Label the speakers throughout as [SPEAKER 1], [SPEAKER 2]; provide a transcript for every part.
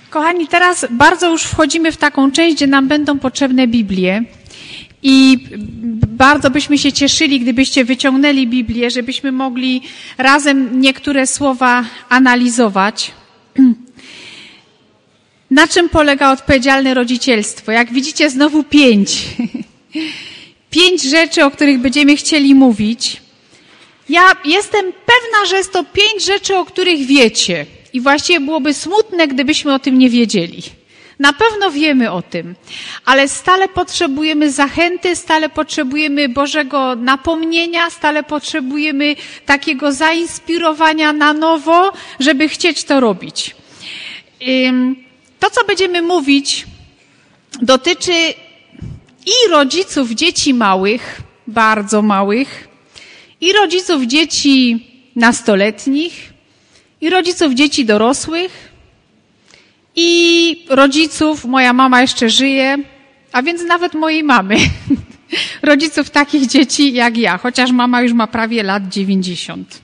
[SPEAKER 1] Kochani, teraz bardzo już wchodzimy w taką część, gdzie nam będą potrzebne Biblie i bardzo byśmy się cieszyli, gdybyście wyciągnęli Biblię, żebyśmy mogli razem niektóre słowa analizować. Na czym polega odpowiedzialne rodzicielstwo? Jak widzicie, znowu 5. 5 rzeczy, o których będziemy chcieli mówić. Ja jestem pewna, że jest to 5 rzeczy, o których wiecie. I właściwie byłoby smutne, gdybyśmy o tym nie wiedzieli. Na pewno wiemy o tym, ale stale potrzebujemy zachęty, stale potrzebujemy Bożego napomnienia, stale potrzebujemy takiego zainspirowania na nowo, żeby chcieć to robić. To, co będziemy mówić, dotyczy i rodziców dzieci małych, bardzo małych, i rodziców dzieci nastoletnich, i rodziców dzieci dorosłych, i rodziców, moja mama jeszcze żyje, a więc nawet mojej mamy, rodziców takich dzieci jak ja, chociaż mama już ma prawie lat 90.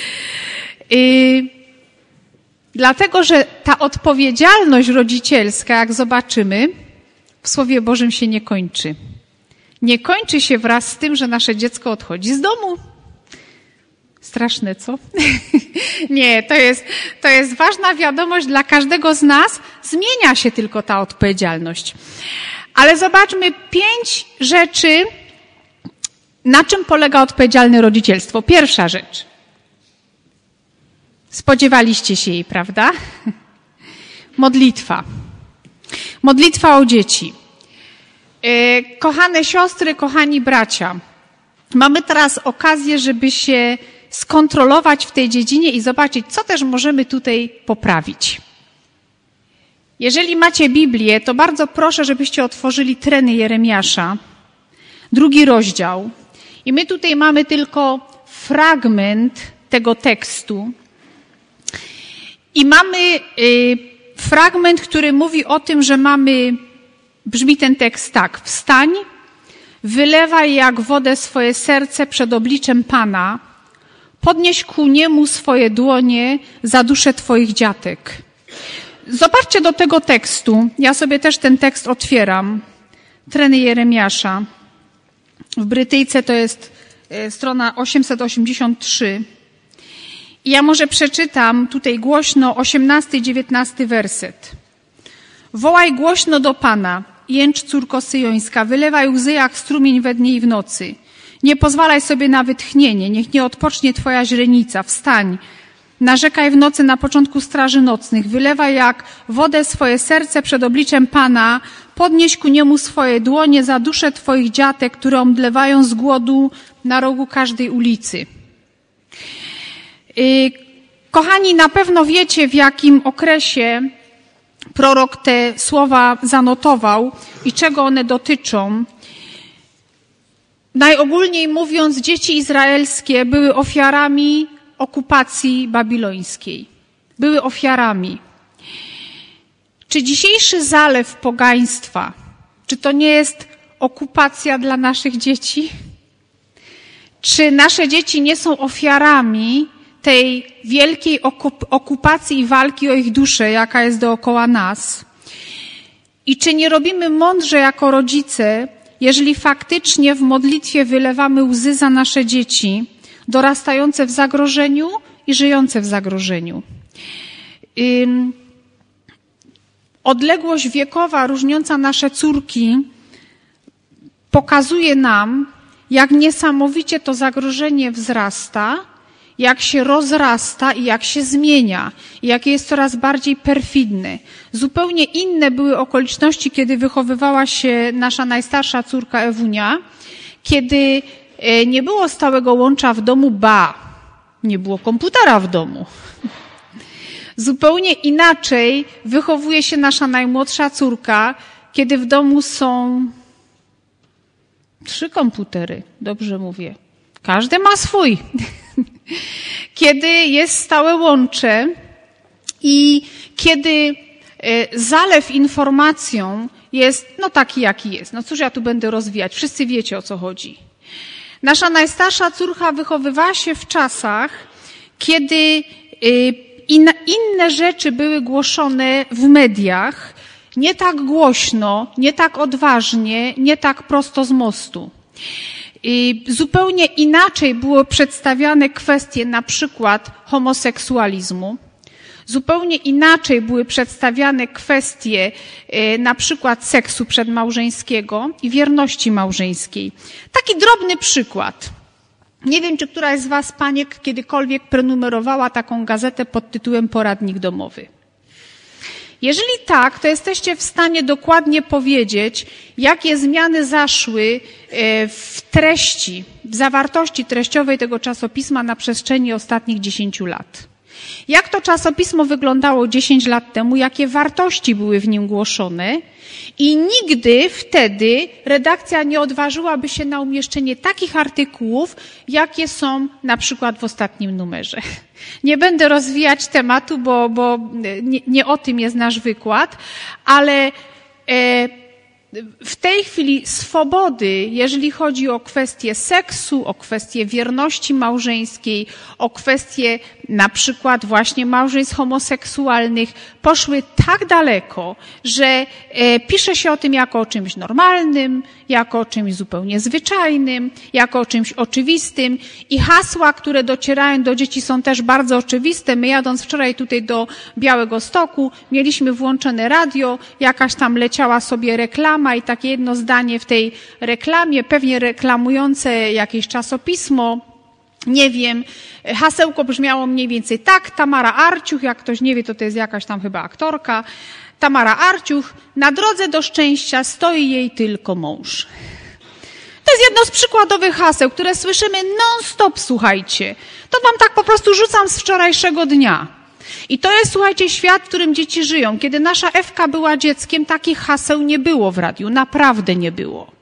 [SPEAKER 1] Dlatego, że ta odpowiedzialność rodzicielska, jak zobaczymy, w Słowie Bożym się nie kończy. Nie kończy się wraz z tym, że nasze dziecko odchodzi z domu. Straszne, co? Nie, to jest ważna wiadomość dla każdego z nas. Zmienia się tylko ta odpowiedzialność. Ale zobaczmy 5 rzeczy, na czym polega odpowiedzialne rodzicielstwo. Pierwsza rzecz. Spodziewaliście się jej, prawda? Modlitwa. Modlitwa o dzieci. Kochane siostry, kochani bracia, mamy teraz okazję, żeby się skontrolować w tej dziedzinie i zobaczyć, co też możemy tutaj poprawić. Jeżeli macie Biblię, to bardzo proszę, żebyście otworzyli Treny Jeremiasza, 2 rozdział. I my tutaj mamy tylko fragment tego tekstu. I mamy fragment, który mówi o tym, że brzmi ten tekst tak: wstań, wylewaj jak wodę swoje serce przed obliczem Pana, podnieś ku niemu swoje dłonie za duszę twoich dziatek. Zobaczcie do tego tekstu. Ja sobie też ten tekst otwieram. Treny Jeremiasza. W Brytyjce to jest strona 883. I ja może przeczytam tutaj głośno 18 i 19 werset. Wołaj głośno do Pana, jęcz córko syjońska, wylewaj łzy jak strumień we dnie i w nocy. Nie pozwalaj sobie na wytchnienie, niech nie odpocznie twoja źrenica. Wstań, narzekaj w nocy na początku straży nocnych, wylewaj jak wodę swoje serce przed obliczem Pana, podnieś ku niemu swoje dłonie za duszę twoich dziatek, które omdlewają z głodu na rogu każdej ulicy. Kochani, na pewno wiecie, w jakim okresie prorok te słowa zanotował i czego one dotyczą. Najogólniej mówiąc, dzieci izraelskie były ofiarami okupacji babilońskiej. Były ofiarami. Czy dzisiejszy zalew pogaństwa, czy to nie jest okupacja dla naszych dzieci? Czy nasze dzieci nie są ofiarami tej wielkiej okupacji i walki o ich duszę, jaka jest dookoła nas? I czy nie robimy mądrze jako rodzice, jeżeli faktycznie w modlitwie wylewamy łzy za nasze dzieci, dorastające w zagrożeniu i żyjące w zagrożeniu? Odległość wiekowa różniąca nasze córki pokazuje nam, jak niesamowicie to zagrożenie wzrasta, jak się rozrasta i jak się zmienia, i jakie jest coraz bardziej perfidne. Zupełnie inne były okoliczności, kiedy wychowywała się nasza najstarsza córka Ewunia, kiedy nie było stałego łącza w domu, nie było komputera w domu. Zupełnie inaczej wychowuje się nasza najmłodsza córka, kiedy w domu są 3 komputery, dobrze mówię. Każdy ma swój. Kiedy jest stałe łącze i kiedy zalew informacją jest taki, jaki jest. No cóż ja tu będę rozwijać, wszyscy wiecie, o co chodzi. Nasza najstarsza córka wychowywała się w czasach, kiedy inne rzeczy były głoszone w mediach, nie tak głośno, nie tak odważnie, nie tak prosto z mostu. Zupełnie inaczej były przedstawiane kwestie na przykład homoseksualizmu. Zupełnie inaczej były przedstawiane kwestie na przykład seksu przedmałżeńskiego i wierności małżeńskiej. Taki drobny przykład. Nie wiem, czy któraś z was, paniek, kiedykolwiek prenumerowała taką gazetę pod tytułem Poradnik domowy. Jeżeli tak, to jesteście w stanie dokładnie powiedzieć, jakie zmiany zaszły w treści, w zawartości treściowej tego czasopisma na przestrzeni ostatnich 10 lat. Jak to czasopismo wyglądało 10 lat temu, jakie wartości były w nim głoszone i nigdy wtedy redakcja nie odważyłaby się na umieszczenie takich artykułów, jakie są na przykład w ostatnim numerze. Nie będę rozwijać tematu, bo nie o tym jest nasz wykład, ale w tej chwili swobody, jeżeli chodzi o kwestię seksu, o kwestię wierności małżeńskiej, o kwestię na przykład właśnie małżeństw homoseksualnych, poszły tak daleko, że pisze się o tym jako o czymś normalnym, jako o czymś zupełnie zwyczajnym, jako o czymś oczywistym i hasła, które docierają do dzieci, są też bardzo oczywiste. My jadąc wczoraj tutaj do Białegostoku, mieliśmy włączone radio, jakaś tam leciała sobie reklama i takie jedno zdanie w tej reklamie, pewnie reklamujące jakieś czasopismo, nie wiem, hasełko brzmiało mniej więcej tak: Tamara Arciuch, jak ktoś nie wie, to jest jakaś tam chyba aktorka, Tamara Arciuch, na drodze do szczęścia stoi jej tylko mąż. To jest jedno z przykładowych haseł, które słyszymy non-stop, słuchajcie. To wam tak po prostu rzucam z wczorajszego dnia. I to jest, słuchajcie, świat, w którym dzieci żyją. Kiedy nasza Ewka była dzieckiem, takich haseł nie było w radiu. Naprawdę nie było.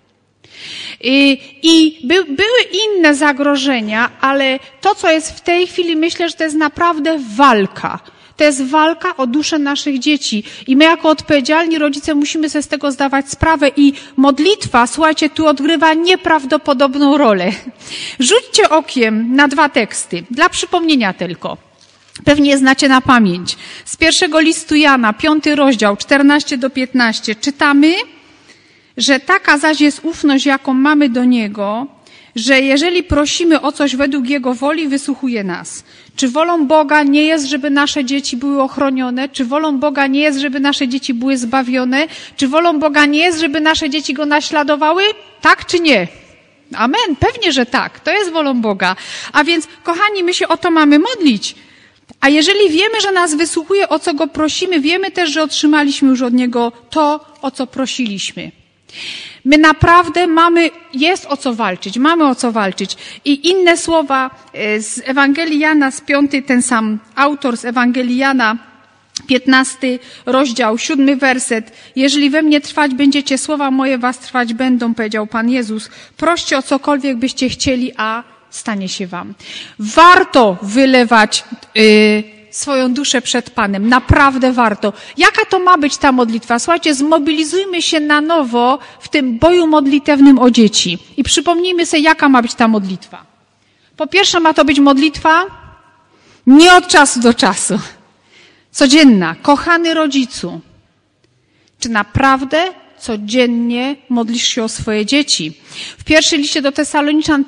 [SPEAKER 1] Były inne zagrożenia, ale to, co jest w tej chwili, myślę, że to jest naprawdę walka. To jest walka o duszę naszych dzieci. I my jako odpowiedzialni rodzice musimy sobie z tego zdawać sprawę. I modlitwa, słuchajcie, tu odgrywa nieprawdopodobną rolę. Rzućcie okiem na 2 teksty, dla przypomnienia tylko. Pewnie je znacie na pamięć. Z 1 listu Jana, 5 rozdział, 14-15 czytamy, że taka zaś jest ufność, jaką mamy do Niego, że jeżeli prosimy o coś według Jego woli, wysłuchuje nas. Czy wolą Boga nie jest, żeby nasze dzieci były ochronione? Czy wolą Boga nie jest, żeby nasze dzieci były zbawione? Czy wolą Boga nie jest, żeby nasze dzieci Go naśladowały? Tak czy nie? Amen. Pewnie, że tak. To jest wolą Boga. A więc, kochani, my się o to mamy modlić. A jeżeli wiemy, że nas wysłuchuje, o co Go prosimy, wiemy też, że otrzymaliśmy już od Niego to, o co prosiliśmy. My naprawdę jest o co walczyć, mamy o co walczyć. I inne słowa z Ewangelii Jana, z 5, ten sam autor z Ewangelii Jana, 15 rozdział, 7 werset. Jeżeli we mnie trwać będziecie, słowa moje was trwać będą, powiedział Pan Jezus. Proście o cokolwiek byście chcieli, a stanie się wam. Warto wylewać swoją duszę przed Panem. Naprawdę warto. Jaka to ma być ta modlitwa? Słuchajcie, zmobilizujmy się na nowo w tym boju modlitewnym o dzieci. I przypomnijmy sobie, jaka ma być ta modlitwa. Po pierwsze, ma to być modlitwa nie od czasu do czasu. Codzienna. Kochany rodzicu, czy naprawdę codziennie modlisz się o swoje dzieci? W pierwszym liście do Tesaloniczan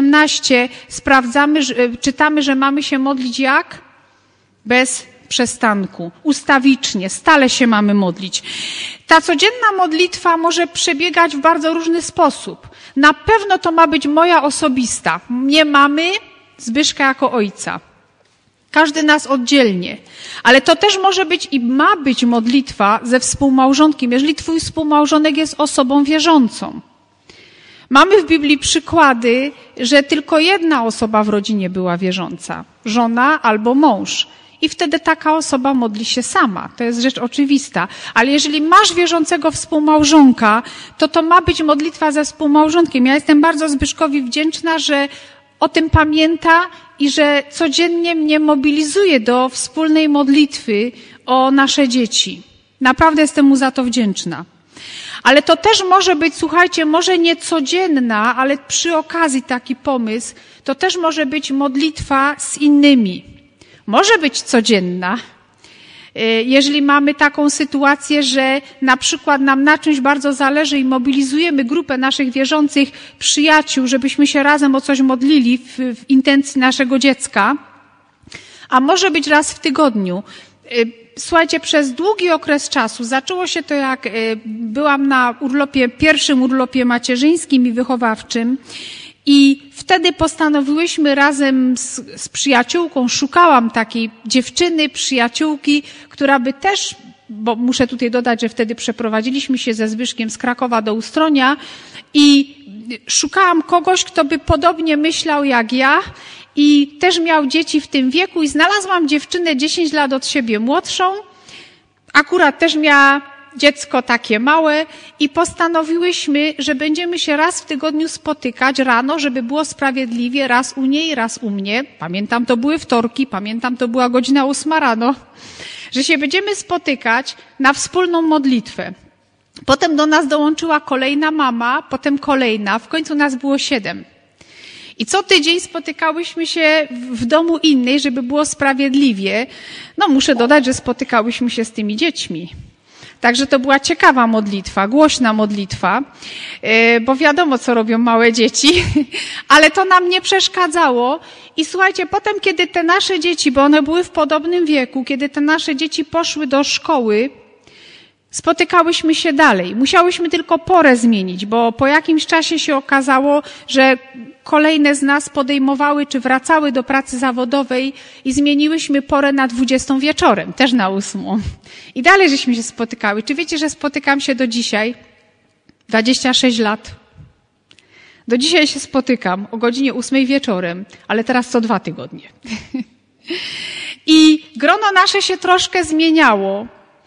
[SPEAKER 1] 5:17 czytamy, że mamy się modlić jak? Bez przestanku, ustawicznie, stale się mamy modlić. Ta codzienna modlitwa może przebiegać w bardzo różny sposób. Na pewno to ma być moja osobista. Nie mamy Zbyszka jako ojca. Każdy nas oddzielnie. Ale to też może być i ma być modlitwa ze współmałżonkiem, jeżeli twój współmałżonek jest osobą wierzącą. Mamy w Biblii przykłady, że tylko jedna osoba w rodzinie była wierząca. Żona albo mąż. I wtedy taka osoba modli się sama. To jest rzecz oczywista. Ale jeżeli masz wierzącego współmałżonka, to ma być modlitwa ze współmałżonkiem. Ja jestem bardzo Zbyszkowi wdzięczna, że o tym pamięta i że codziennie mnie mobilizuje do wspólnej modlitwy o nasze dzieci. Naprawdę jestem mu za to wdzięczna. Ale to też może być, słuchajcie, może nie codzienna, ale przy okazji taki pomysł, to też może być modlitwa z innymi. Może być codzienna. Jeżeli mamy taką sytuację, że na przykład nam na czymś bardzo zależy i mobilizujemy grupę naszych wierzących przyjaciół, żebyśmy się razem o coś modlili w intencji naszego dziecka, a może być raz w tygodniu. Słuchajcie, przez długi okres czasu, zaczęło się to jak byłam na pierwszym urlopie macierzyńskim i wychowawczym i wtedy postanowiłyśmy razem z przyjaciółką, szukałam takiej dziewczyny, przyjaciółki, która by też, bo muszę tutaj dodać, że wtedy przeprowadziliśmy się ze Zbyszkiem z Krakowa do Ustronia i szukałam kogoś, kto by podobnie myślał jak ja i też miał dzieci w tym wieku i znalazłam dziewczynę 10 lat od siebie młodszą, akurat też miała dziecko takie małe i postanowiłyśmy, że będziemy się raz w tygodniu spotykać rano, żeby było sprawiedliwie, raz u niej, raz u mnie. Pamiętam, to były wtorki, pamiętam, to była godzina 8 rano, że się będziemy spotykać na wspólną modlitwę. Potem do nas dołączyła kolejna mama, potem kolejna, w końcu nas było 7. I co tydzień spotykałyśmy się w domu innej, żeby było sprawiedliwie. No muszę dodać, że spotykałyśmy się z tymi dziećmi. Także to była ciekawa modlitwa, głośna modlitwa, bo wiadomo, co robią małe dzieci, ale to nam nie przeszkadzało. I słuchajcie, potem, kiedy te nasze dzieci, bo one były w podobnym wieku, kiedy te nasze dzieci poszły do szkoły, spotykałyśmy się dalej. Musiałyśmy tylko porę zmienić, bo po jakimś czasie się okazało, że kolejne z nas podejmowały czy wracały do pracy zawodowej i zmieniłyśmy porę na 20 wieczorem, też na 8. I dalej żeśmy się spotykały. Czy wiecie, że spotykam się do dzisiaj? 26 lat. Do dzisiaj się spotykam o godzinie 8 wieczorem, ale teraz co 2 tygodnie. I grono nasze się troszkę zmieniało,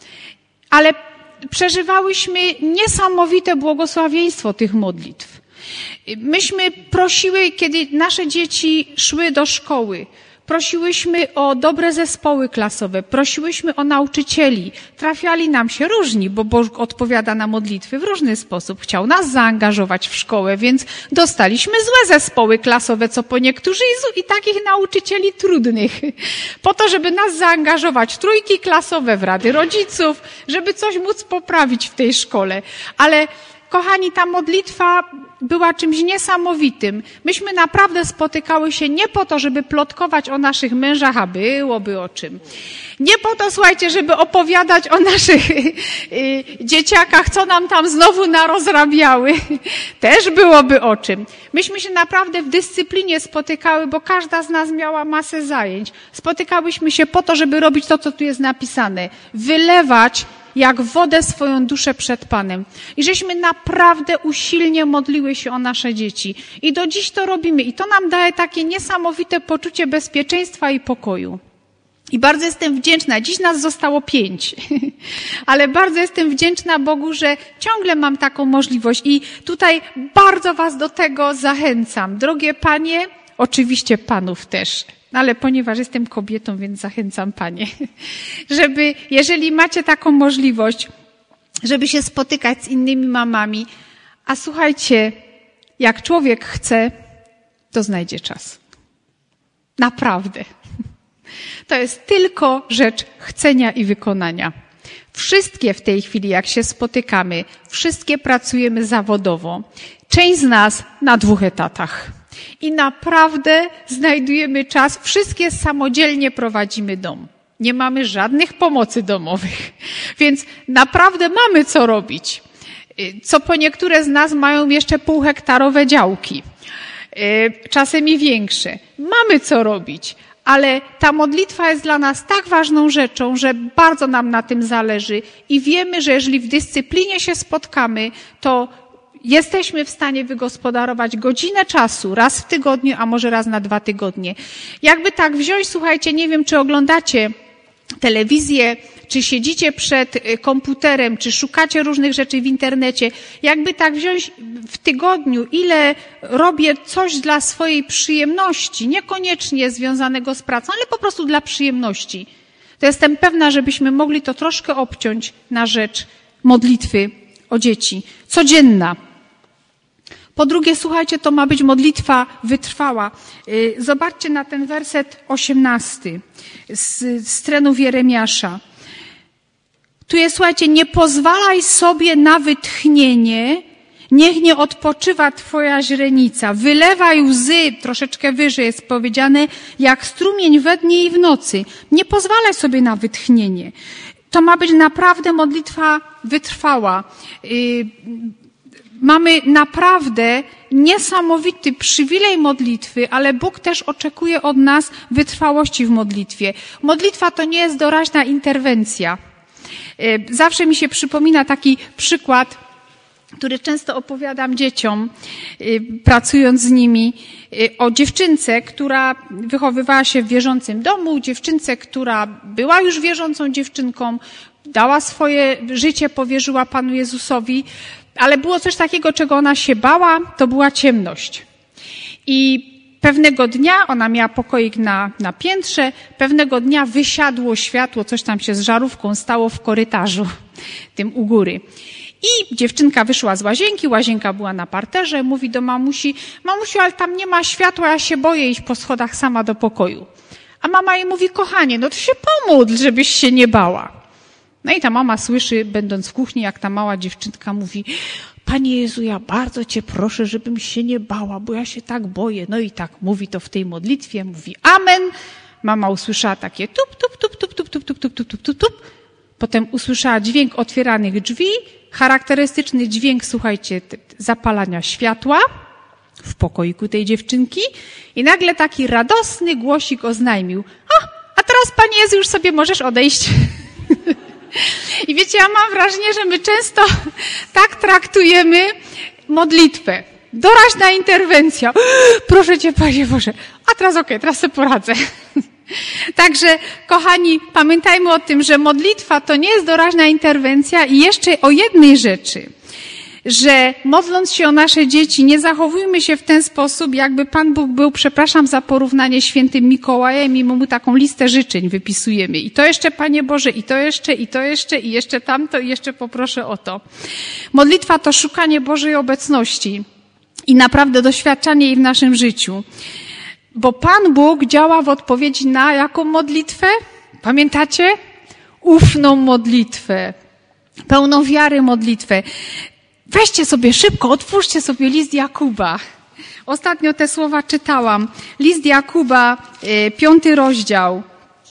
[SPEAKER 1] ale przeżywałyśmy niesamowite błogosławieństwo tych modlitw. Myśmy prosiły, kiedy nasze dzieci szły do szkoły, prosiłyśmy o dobre zespoły klasowe, prosiłyśmy o nauczycieli. Trafiali nam się różni, bo Bóg odpowiada na modlitwy w różny sposób. Chciał nas zaangażować w szkołę, więc dostaliśmy złe zespoły klasowe, co po niektórzy i takich nauczycieli trudnych. Po to, żeby nas zaangażować w trójki klasowe, w rady rodziców, żeby coś móc poprawić w tej szkole. Ale kochani, ta modlitwa była czymś niesamowitym. Myśmy naprawdę spotykały się nie po to, żeby plotkować o naszych mężach, a byłoby o czym. Nie po to, słuchajcie, żeby opowiadać o naszych dzieciakach, co nam tam znowu narozrabiały. Też byłoby o czym. Myśmy się naprawdę w dyscyplinie spotykały, bo każda z nas miała masę zajęć. Spotykałyśmy się po to, żeby robić to, co tu jest napisane. Wylewać jak wodę swoją duszę przed Panem. I żeśmy naprawdę usilnie modliły się o nasze dzieci. I do dziś to robimy. I to nam daje takie niesamowite poczucie bezpieczeństwa i pokoju. I bardzo jestem wdzięczna. Dziś nas zostało 5. Ale bardzo jestem wdzięczna Bogu, że ciągle mam taką możliwość. I tutaj bardzo was do tego zachęcam. Drogie panie, oczywiście panów też. Ale ponieważ jestem kobietą, więc zachęcam panie, żeby, jeżeli macie taką możliwość, żeby się spotykać z innymi mamami, a słuchajcie, jak człowiek chce, to znajdzie czas. Naprawdę. To jest tylko rzecz chcenia i wykonania. Wszystkie w tej chwili, jak się spotykamy, wszystkie pracujemy zawodowo. Część z nas na 2 etatach. I naprawdę znajdujemy czas, wszystkie samodzielnie prowadzimy dom. Nie mamy żadnych pomocy domowych, więc naprawdę mamy co robić. Co po niektóre z nas mają jeszcze półhektarowe działki, czasem i większe. Mamy co robić, ale ta modlitwa jest dla nas tak ważną rzeczą, że bardzo nam na tym zależy i wiemy, że jeżeli w dyscyplinie się spotkamy, to jesteśmy w stanie wygospodarować godzinę czasu raz w tygodniu, a może raz na 2 tygodnie. Jakby tak wziąć, słuchajcie, nie wiem, czy oglądacie telewizję, czy siedzicie przed komputerem, czy szukacie różnych rzeczy w internecie. Jakby tak wziąć w tygodniu, ile robię coś dla swojej przyjemności, niekoniecznie związanego z pracą, ale po prostu dla przyjemności. To jestem pewna, żebyśmy mogli to troszkę obciąć na rzecz modlitwy o dzieci. Codzienna. Po drugie, słuchajcie, to ma być modlitwa wytrwała. Zobaczcie na ten werset 18 z trenów Jeremiasza. Tu jest, słuchajcie, nie pozwalaj sobie na wytchnienie, niech nie odpoczywa twoja źrenica. Wylewaj łzy, troszeczkę wyżej jest powiedziane, jak strumień we dnie i w nocy. Nie pozwalaj sobie na wytchnienie. To ma być naprawdę modlitwa wytrwała. Mamy naprawdę niesamowity przywilej modlitwy, ale Bóg też oczekuje od nas wytrwałości w modlitwie. Modlitwa to nie jest doraźna interwencja. Zawsze mi się przypomina taki przykład, który często opowiadam dzieciom, pracując z nimi, o dziewczynce, która wychowywała się w wierzącym domu, dziewczynce, która była już wierzącą dziewczynką, dała swoje życie, powierzyła Panu Jezusowi, ale było coś takiego, czego ona się bała, to była ciemność. I pewnego dnia, ona miała pokoik na piętrze, pewnego dnia wysiadło światło, coś tam się z żarówką stało w korytarzu, tym u góry. I dziewczynka wyszła z łazienki, łazienka była na parterze, mówi do mamusi, mamusiu, ale tam nie ma światła, ja się boję iść po schodach sama do pokoju. A mama jej mówi, kochanie, no to się pomódl, żebyś się nie bała. No i ta mama słyszy, będąc w kuchni, jak ta mała dziewczynka mówi, Panie Jezu, ja bardzo Cię proszę, żebym się nie bała, bo ja się tak boję. No i tak mówi to w tej modlitwie, mówi amen. Mama usłyszała takie tup, tup, tup, tup, tup, tup, tup, tup, tup, tup, tup, tup. Potem usłyszała dźwięk otwieranych drzwi, charakterystyczny dźwięk, słuchajcie, zapalania światła w pokoiku tej dziewczynki i nagle taki radosny głosik oznajmił, a teraz Panie Jezu, już sobie możesz odejść. I wiecie, ja mam wrażenie, że my często tak traktujemy modlitwę. Doraźna interwencja. Proszę Cię, Panie Boże. A teraz okej, teraz sobie poradzę. Także, kochani, pamiętajmy o tym, że modlitwa to nie jest doraźna interwencja i jeszcze o jednej rzeczy, że modląc się o nasze dzieci, nie zachowujmy się w ten sposób, jakby Pan Bóg był, przepraszam za porównanie, świętym Mikołajem i mu taką listę życzeń wypisujemy. I to jeszcze, Panie Boże, i to jeszcze, i jeszcze tamto, i jeszcze poproszę o to. Modlitwa to szukanie Bożej obecności i naprawdę doświadczanie jej w naszym życiu. Bo Pan Bóg działa w odpowiedzi na jaką modlitwę? Pamiętacie? Ufną modlitwę. Pełną wiary modlitwę. Weźcie sobie szybko, otwórzcie sobie list Jakuba. Ostatnio te słowa czytałam. List Jakuba, 5 rozdział.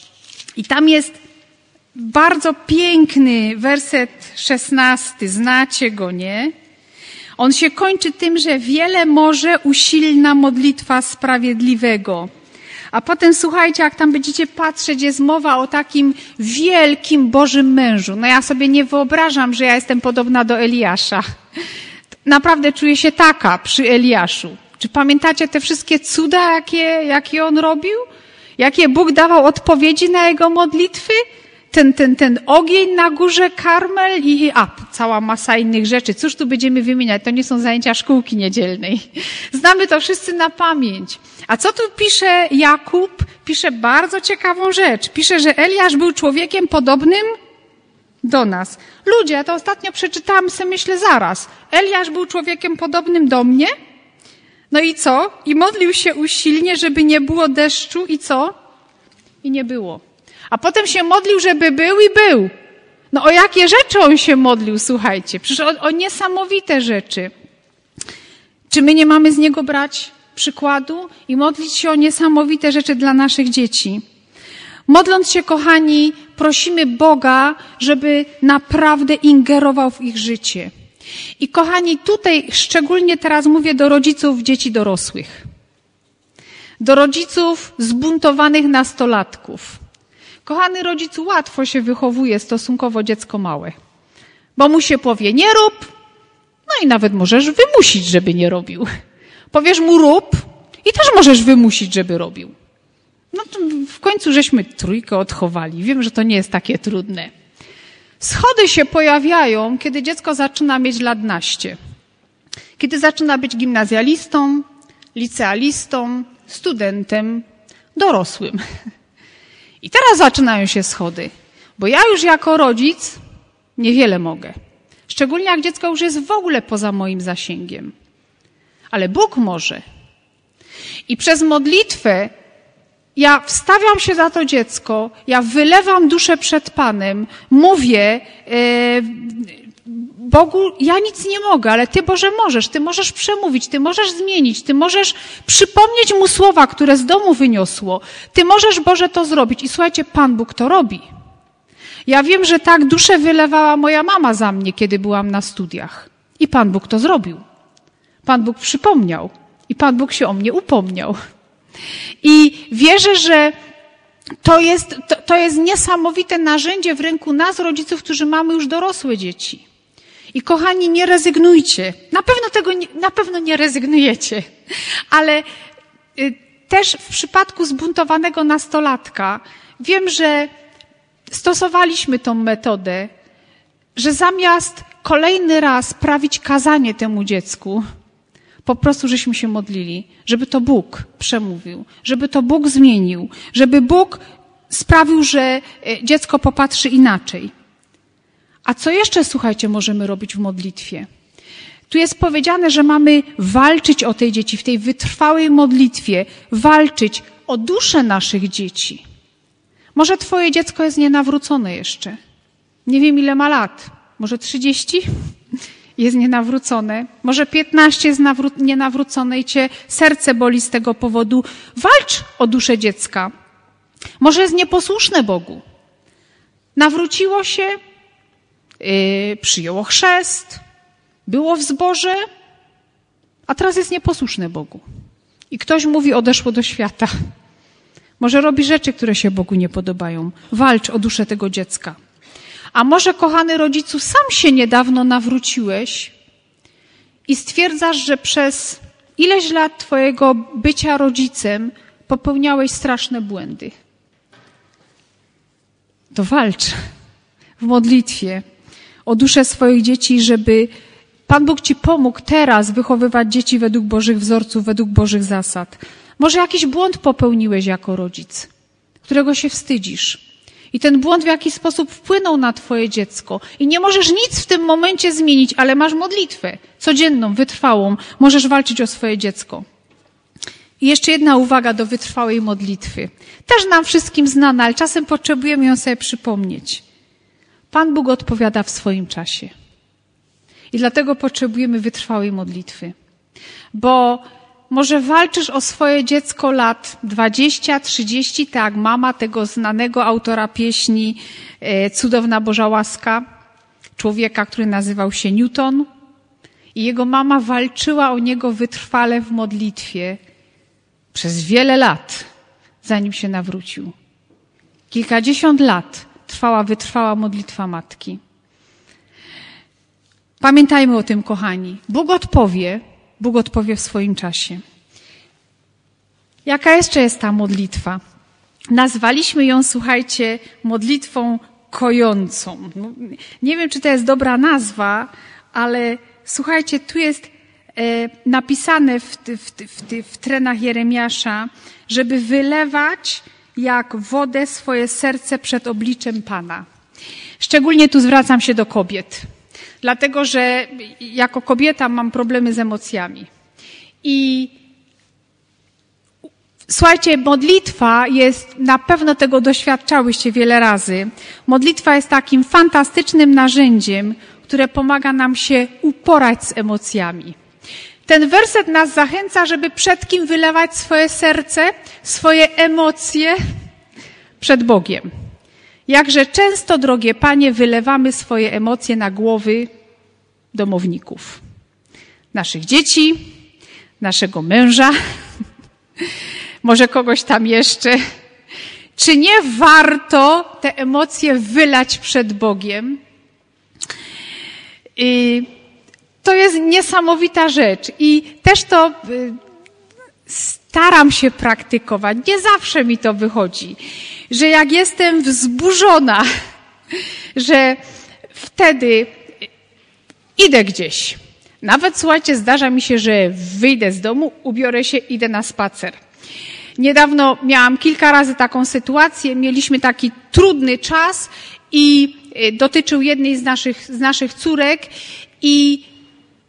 [SPEAKER 1] I tam jest bardzo piękny werset 16. Znacie go, nie? On się kończy tym, że wiele może usilna modlitwa sprawiedliwego. A potem słuchajcie, jak tam będziecie patrzeć, jest mowa o takim wielkim Bożym mężu. No ja sobie nie wyobrażam, że ja jestem podobna do Eliasza. Naprawdę czuję się taka przy Eliaszu. Czy pamiętacie te wszystkie cuda, jakie on robił? Jakie Bóg dawał odpowiedzi na jego modlitwy? Ten ogień na górze Karmel i cała masa innych rzeczy. Cóż tu będziemy wymieniać? To nie są zajęcia szkółki niedzielnej. Znamy to wszyscy na pamięć. A co tu pisze Jakub? Pisze bardzo ciekawą rzecz. Pisze, że Eliasz był człowiekiem podobnym do nas. Ludzie, ja to ostatnio przeczytałam, sobie myślę zaraz. Eliasz był człowiekiem podobnym do mnie? No i co? I modlił się usilnie, żeby nie było deszczu i co? I nie było. A potem się modlił, żeby był i był. No o jakie rzeczy on się modlił, słuchajcie? Przecież o niesamowite rzeczy. Czy my nie mamy z niego brać przykładu i modlić się o niesamowite rzeczy dla naszych dzieci? Modląc się, kochani, prosimy Boga, żeby naprawdę ingerował w ich życie. I kochani, tutaj szczególnie teraz mówię do rodziców dzieci dorosłych. Do rodziców zbuntowanych nastolatków. Kochany rodzic łatwo się wychowuje stosunkowo dziecko małe. Bo mu się powie, nie rób, no i nawet możesz wymusić, żeby nie robił. Powiesz mu rób i też możesz wymusić, żeby robił. No to w końcu żeśmy trójkę odchowali. Wiem, że to nie jest takie trudne. Schody się pojawiają, kiedy dziecko zaczyna mieć lat naście. Kiedy zaczyna być gimnazjalistą, licealistą, studentem, dorosłym. I teraz zaczynają się schody, bo ja już jako rodzic niewiele mogę. Szczególnie jak dziecko już jest w ogóle poza moim zasięgiem. ale Bóg może. I przez modlitwę ja wstawiam się za to dziecko, ja wylewam duszę przed Panem, mówię Bogu, ja nic nie mogę, ale Ty, Boże, możesz. Ty możesz przemówić, Ty możesz zmienić, Ty możesz przypomnieć mu słowa, które z domu wyniosło. Ty możesz, Boże, to zrobić. I słuchajcie, Pan Bóg to robi. Ja wiem, że tak duszę wylewała moja mama za mnie, kiedy byłam na studiach. I Pan Bóg to zrobił. Pan Bóg przypomniał. I Pan Bóg się o mnie upomniał. I wierzę, że to jest niesamowite narzędzie w ręku nas, rodziców, którzy mamy już dorosłe dzieci. I kochani, nie rezygnujcie. Na pewno nie rezygnujecie. Ale też w przypadku zbuntowanego nastolatka wiem, że stosowaliśmy tą metodę, że zamiast kolejny raz prawić kazanie temu dziecku, po prostu żeśmy się modlili, żeby to Bóg przemówił, żeby to Bóg zmienił, żeby Bóg sprawił, że dziecko popatrzy inaczej. A co jeszcze, słuchajcie, możemy robić w modlitwie? Tu jest powiedziane, że mamy walczyć o tej dzieci, w tej wytrwałej modlitwie, walczyć o duszę naszych dzieci. Może twoje dziecko jest nienawrócone jeszcze. Nie wiem, ile ma lat. Może 30? Jest nienawrócone. Może 15 jest nienawrócone i cię serce boli z tego powodu. Walcz o duszę dziecka. Może jest nieposłuszne Bogu. Nawróciło się, przyjęło chrzest, było w zborze, a teraz jest nieposłuszne Bogu. I ktoś mówi, odeszło do świata. Może robi rzeczy, które się Bogu nie podobają. Walcz o duszę tego dziecka. A może, kochany rodzicu, sam się niedawno nawróciłeś i stwierdzasz, że przez ileś lat twojego bycia rodzicem popełniałeś straszne błędy. To walcz w modlitwie o duszę swoich dzieci, żeby Pan Bóg ci pomógł teraz wychowywać dzieci według Bożych wzorców, według Bożych zasad. Może jakiś błąd popełniłeś jako rodzic, którego się wstydzisz. I ten błąd w jakiś sposób wpłynął na twoje dziecko. I nie możesz nic w tym momencie zmienić, ale masz modlitwę codzienną, wytrwałą. Możesz walczyć o swoje dziecko. I jeszcze jedna uwaga do wytrwałej modlitwy. Też nam wszystkim znana, ale czasem potrzebujemy ją sobie przypomnieć. Pan Bóg odpowiada w swoim czasie. I dlatego potrzebujemy wytrwałej modlitwy. Bo może walczysz o swoje dziecko lat 20, 30, tak, mama tego znanego autora pieśni Cudowna Boża Łaska, człowieka, który nazywał się Newton. I jego mama walczyła o niego wytrwale w modlitwie przez wiele lat, zanim się nawrócił. Kilkadziesiąt lat trwała wytrwała modlitwa matki. Pamiętajmy o tym, kochani. Bóg odpowie w swoim czasie. Jaka jeszcze jest ta modlitwa? Nazwaliśmy ją, słuchajcie, modlitwą kojącą. Nie wiem, czy to jest dobra nazwa, ale słuchajcie, tu jest napisane w trenach Jeremiasza, żeby wylewać jak wodę swoje serce przed obliczem Pana. Szczególnie tu zwracam się do kobiet. Dlatego, że jako kobieta mam problemy z emocjami. I słuchajcie, modlitwa jest, na pewno tego doświadczałyście wiele razy. Modlitwa jest takim fantastycznym narzędziem, które pomaga nam się uporać z emocjami. Ten werset nas zachęca, żeby przed kim wylewać swoje serce, swoje emocje przed Bogiem. Jakże często, drogie Panie, wylewamy swoje emocje na głowy domowników. Naszych dzieci, naszego męża, może kogoś tam jeszcze. Czy nie warto te emocje wylać przed Bogiem? To jest niesamowita rzecz i też to staram się praktykować. Nie zawsze mi to wychodzi, że jak jestem wzburzona, że wtedy idę gdzieś. Nawet, słuchajcie, zdarza mi się, że wyjdę z domu, ubiorę się, idę na spacer. Niedawno miałam kilka razy taką sytuację, mieliśmy taki trudny czas i dotyczył jednej z naszych córek i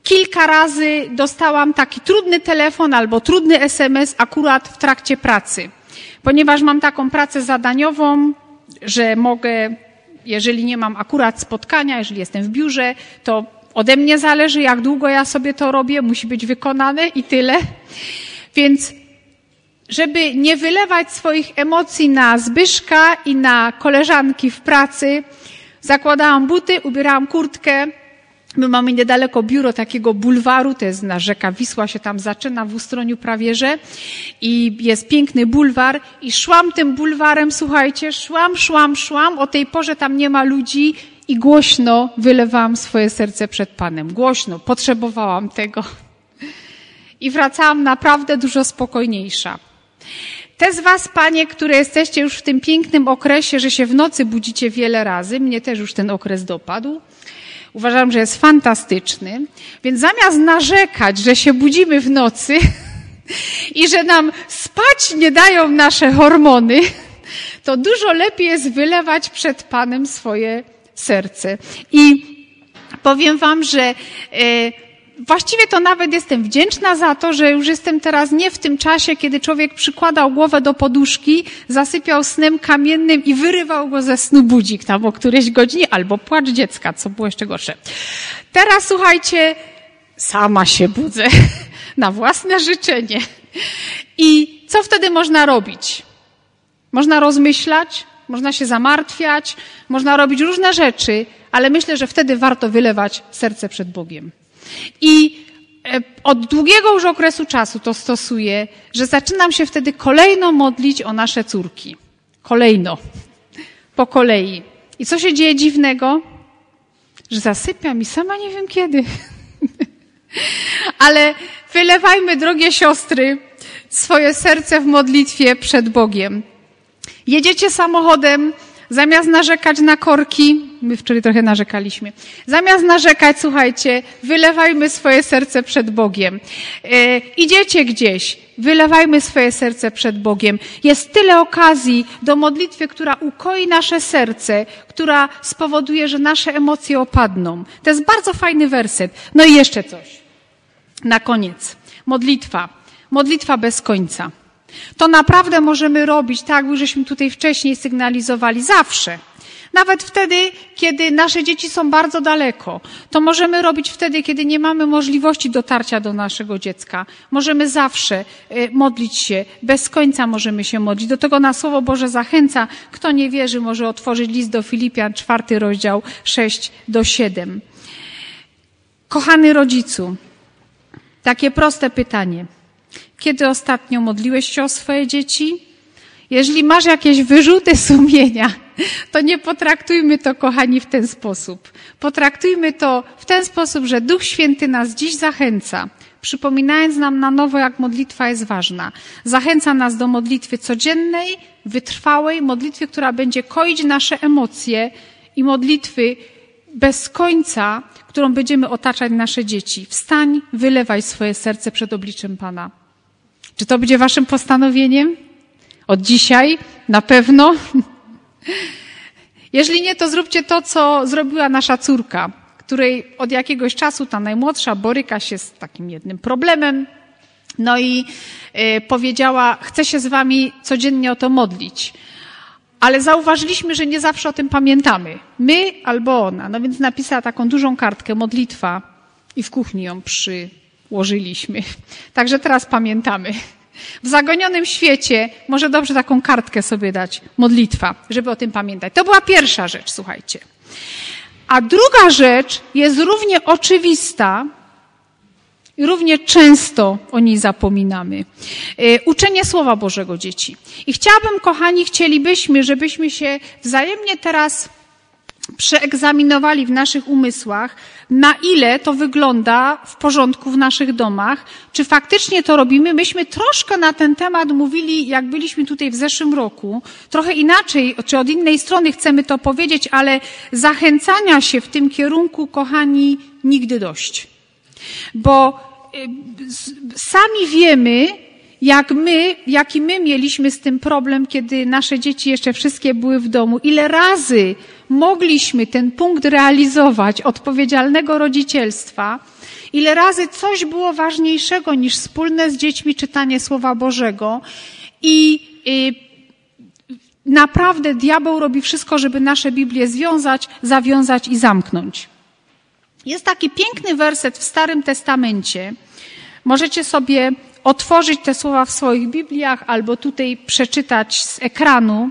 [SPEAKER 1] Kilka razy dostałam taki trudny telefon albo trudny SMS akurat w trakcie pracy. Ponieważ mam taką pracę zadaniową, że mogę, jeżeli nie mam akurat spotkania, jeżeli jestem w biurze, to ode mnie zależy, jak długo ja sobie to robię, musi być wykonane i tyle. Więc żeby nie wylewać swoich emocji na Zbyszka i na koleżanki w pracy, zakładałam buty, ubierałam kurtkę. My mamy niedaleko biuro takiego bulwaru, to jest rzeka Wisła się tam zaczyna w Ustroniu prawie, że i jest piękny bulwar i szłam tym bulwarem, słuchajcie, szłam, o tej porze tam nie ma ludzi i głośno wylewałam swoje serce przed Panem. Głośno, potrzebowałam tego. I wracałam naprawdę dużo spokojniejsza. Te z was, panie, które jesteście już w tym pięknym okresie, że się w nocy budzicie wiele razy, mnie też już ten okres dopadł, uważam, że jest fantastyczny, więc zamiast narzekać, że się budzimy w nocy i że nam spać nie dają nasze hormony, to dużo lepiej jest wylewać przed Panem swoje serce. I powiem wam, że właściwie to nawet jestem wdzięczna za to, że już jestem teraz nie w tym czasie, kiedy człowiek przykładał głowę do poduszki, zasypiał snem kamiennym i wyrywał go ze snu budzik tam o którejś godzinie, albo płacz dziecka, co było jeszcze gorsze. Teraz, słuchajcie, sama się budzę na własne życzenie. I co wtedy można robić? Można rozmyślać, można się zamartwiać, można robić różne rzeczy, ale myślę, że wtedy warto wylewać serce przed Bogiem. I od długiego już okresu czasu to stosuję, że zaczynam się wtedy kolejno modlić o nasze córki. Kolejno. Po kolei. I co się dzieje dziwnego? Że zasypiam i sama nie wiem kiedy. Ale wylewajmy, drogie siostry, swoje serce w modlitwie przed Bogiem. Jedziecie samochodem, zamiast narzekać na korki, my wczoraj trochę narzekaliśmy, zamiast narzekać, słuchajcie, wylewajmy swoje serce przed Bogiem. Idziecie gdzieś, wylewajmy swoje serce przed Bogiem. Jest tyle okazji do modlitwy, która ukoi nasze serce, która spowoduje, że nasze emocje opadną. To jest bardzo fajny werset. No i jeszcze coś. Na koniec. Modlitwa. Modlitwa bez końca. To naprawdę możemy robić, tak jak żeśmy tutaj wcześniej sygnalizowali, zawsze. Nawet wtedy, kiedy nasze dzieci są bardzo daleko. To możemy robić wtedy, kiedy nie mamy możliwości dotarcia do naszego dziecka. Możemy zawsze modlić się, bez końca możemy się modlić. Do tego nas Słowo Boże zachęca. Kto nie wierzy, może otworzyć list do Filipian, 4 rozdział, 6-7. Kochany rodzicu, takie proste pytanie. Kiedy ostatnio modliłeś się o swoje dzieci? Jeżeli masz jakieś wyrzuty sumienia, to nie potraktujmy to, kochani, w ten sposób. Potraktujmy to w ten sposób, że Duch Święty nas dziś zachęca, przypominając nam na nowo, jak modlitwa jest ważna. Zachęca nas do modlitwy codziennej, wytrwałej, modlitwy, która będzie koić nasze emocje i modlitwy bez końca, którą będziemy otaczać nasze dzieci. Wstań, wylewaj swoje serce przed obliczem Pana. Czy to będzie waszym postanowieniem? Od dzisiaj? Na pewno? Jeżeli nie, to zróbcie to, co zrobiła nasza córka, której od jakiegoś czasu ta najmłodsza boryka się z takim jednym problemem. No i powiedziała, chcę się z wami codziennie o to modlić. Ale zauważyliśmy, że nie zawsze o tym pamiętamy. My albo ona. No więc napisała taką dużą kartkę, modlitwa i w kuchni ją przyłożyliśmy. Także teraz pamiętamy. W zagonionym świecie może dobrze taką kartkę sobie dać, modlitwa, żeby o tym pamiętać. To była pierwsza rzecz, słuchajcie. A druga rzecz jest równie oczywista i równie często o niej zapominamy. Uczenie Słowa Bożego dzieci. I chcielibyśmy, żebyśmy się wzajemnie teraz przeegzaminowali w naszych umysłach, na ile to wygląda w porządku w naszych domach, czy faktycznie to robimy. Myśmy troszkę na ten temat mówili, jak byliśmy tutaj w zeszłym roku. Trochę inaczej, czy od innej strony chcemy to powiedzieć, ale zachęcania się w tym kierunku, kochani, nigdy dość. Bo sami wiemy, jaki my mieliśmy z tym problem, kiedy nasze dzieci jeszcze wszystkie były w domu. Ile razy mogliśmy ten punkt realizować odpowiedzialnego rodzicielstwa, ile razy coś było ważniejszego niż wspólne z dziećmi czytanie Słowa Bożego i naprawdę diabeł robi wszystko, żeby nasze Biblię zawiązać i zamknąć. Jest taki piękny werset w Starym Testamencie. Możecie sobie otworzyć te słowa w swoich Bibliach albo tutaj przeczytać z ekranu.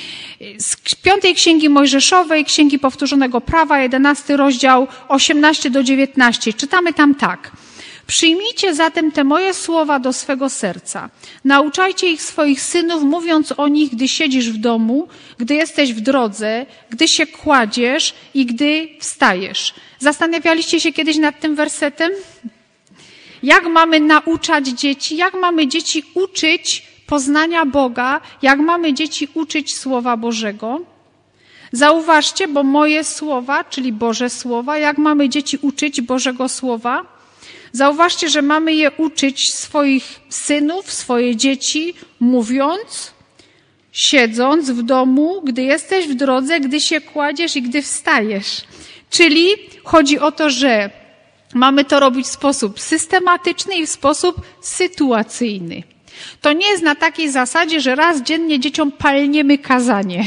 [SPEAKER 1] Z 5 Księgi Mojżeszowej, Księgi Powtórzonego Prawa, 11 rozdział, 18-19. Czytamy tam tak. Przyjmijcie zatem te moje słowa do swego serca. Nauczajcie ich swoich synów, mówiąc o nich, gdy siedzisz w domu, gdy jesteś w drodze, gdy się kładziesz i gdy wstajesz. Zastanawialiście się kiedyś nad tym wersetem? Jak mamy nauczać dzieci? Jak mamy dzieci uczyć poznania Boga? Jak mamy dzieci uczyć Słowa Bożego? Zauważcie, bo moje słowa, czyli Boże Słowa, jak mamy dzieci uczyć Bożego Słowa? Zauważcie, że mamy je uczyć swoich synów, swoje dzieci, mówiąc, siedząc w domu, gdy jesteś w drodze, gdy się kładziesz i gdy wstajesz. Czyli chodzi o to, że mamy to robić w sposób systematyczny i w sposób sytuacyjny. To nie jest na takiej zasadzie, że raz dziennie dzieciom palniemy kazanie.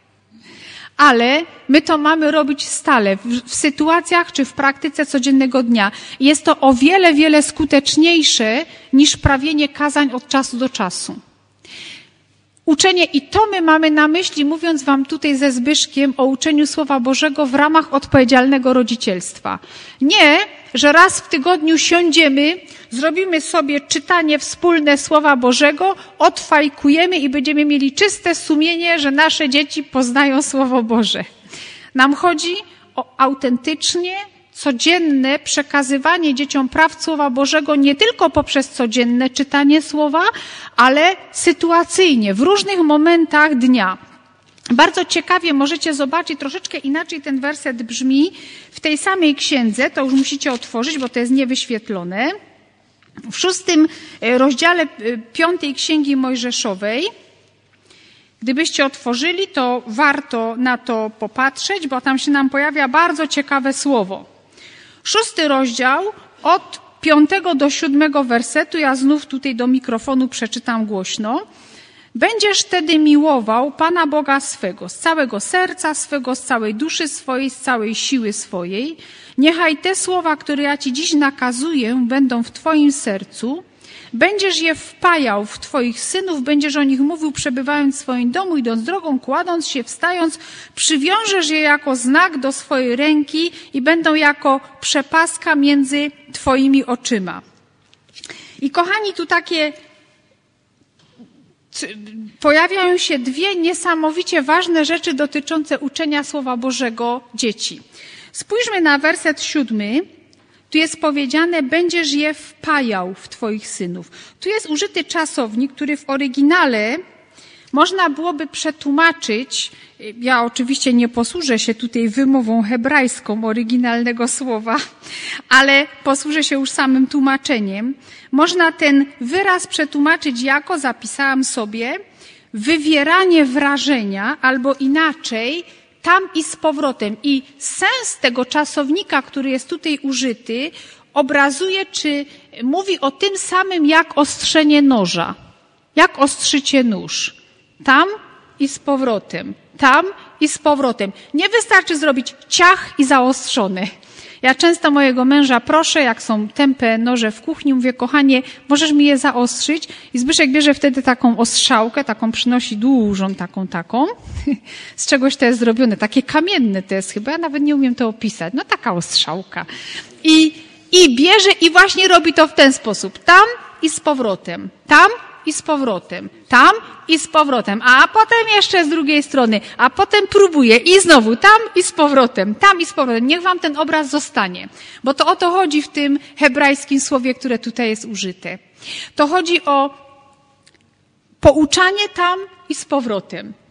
[SPEAKER 1] Ale my to mamy robić stale, w sytuacjach czy w praktyce codziennego dnia. Jest to o wiele, wiele skuteczniejsze niż prawienie kazań od czasu do czasu. Uczenie, i to my mamy na myśli, mówiąc wam tutaj ze Zbyszkiem o uczeniu Słowa Bożego w ramach odpowiedzialnego rodzicielstwa. Nie, że raz w tygodniu siądziemy, zrobimy sobie czytanie wspólne Słowa Bożego, odfajkujemy i będziemy mieli czyste sumienie, że nasze dzieci poznają Słowo Boże. Nam chodzi o autentycznie, codzienne przekazywanie dzieciom praw Słowa Bożego nie tylko poprzez codzienne czytanie Słowa, ale sytuacyjnie, w różnych momentach dnia. Bardzo ciekawie możecie zobaczyć, troszeczkę inaczej ten werset brzmi w tej samej księdze, to już musicie otworzyć, bo to jest niewyświetlone. W 6 rozdziale 5 Księgi Mojżeszowej, gdybyście otworzyli, to warto na to popatrzeć, bo tam się nam pojawia bardzo ciekawe słowo. 6 rozdział od 5 do 7 wersetu, ja znów tutaj do mikrofonu przeczytam głośno. Będziesz wtedy miłował Pana Boga swego, z całego serca swego, z całej duszy swojej, z całej siły swojej. Niechaj te słowa, które ja Ci dziś nakazuję, będą w Twoim sercu. Będziesz je wpajał w Twoich synów, będziesz o nich mówił, przebywając w swoim domu, idąc drogą, kładąc się, wstając. Przywiążesz je jako znak do swojej ręki i będą jako przepaska między Twoimi oczyma. I kochani, tu pojawiają się dwie niesamowicie ważne rzeczy dotyczące uczenia Słowa Bożego dzieci. Spójrzmy na werset 7. Tu jest powiedziane, będziesz je wpajał w Twoich synów. Tu jest użyty czasownik, który w oryginale można byłoby przetłumaczyć, ja oczywiście nie posłużę się tutaj wymową hebrajską oryginalnego słowa, ale posłużę się już samym tłumaczeniem. Można ten wyraz przetłumaczyć jako, zapisałam sobie, wywieranie wrażenia, albo inaczej, tam i z powrotem. I sens tego czasownika, który jest tutaj użyty, obrazuje, czy mówi o tym samym jak ostrzenie noża. Jak ostrzycie nóż. Tam i z powrotem. Tam i z powrotem. Nie wystarczy zrobić ciach i zaostrzone. Ja często mojego męża proszę, jak są tępe noże w kuchni, mówię, kochanie, możesz mi je zaostrzyć? I Zbyszek bierze wtedy taką ostrzałkę, taką przynosi dużą, taką. Z czegoś to jest zrobione, takie kamienne to jest chyba, ja nawet nie umiem to opisać. No taka ostrzałka. I bierze i właśnie robi to w ten sposób. Tam i z powrotem. Tam i z powrotem. Tam i z powrotem. A potem jeszcze z drugiej strony. A potem próbuje i znowu tam i z powrotem. Tam i z powrotem. Niech wam ten obraz zostanie. Bo to o to chodzi w tym hebrajskim słowie, które tutaj jest użyte. To chodzi o pouczanie tam i z powrotem.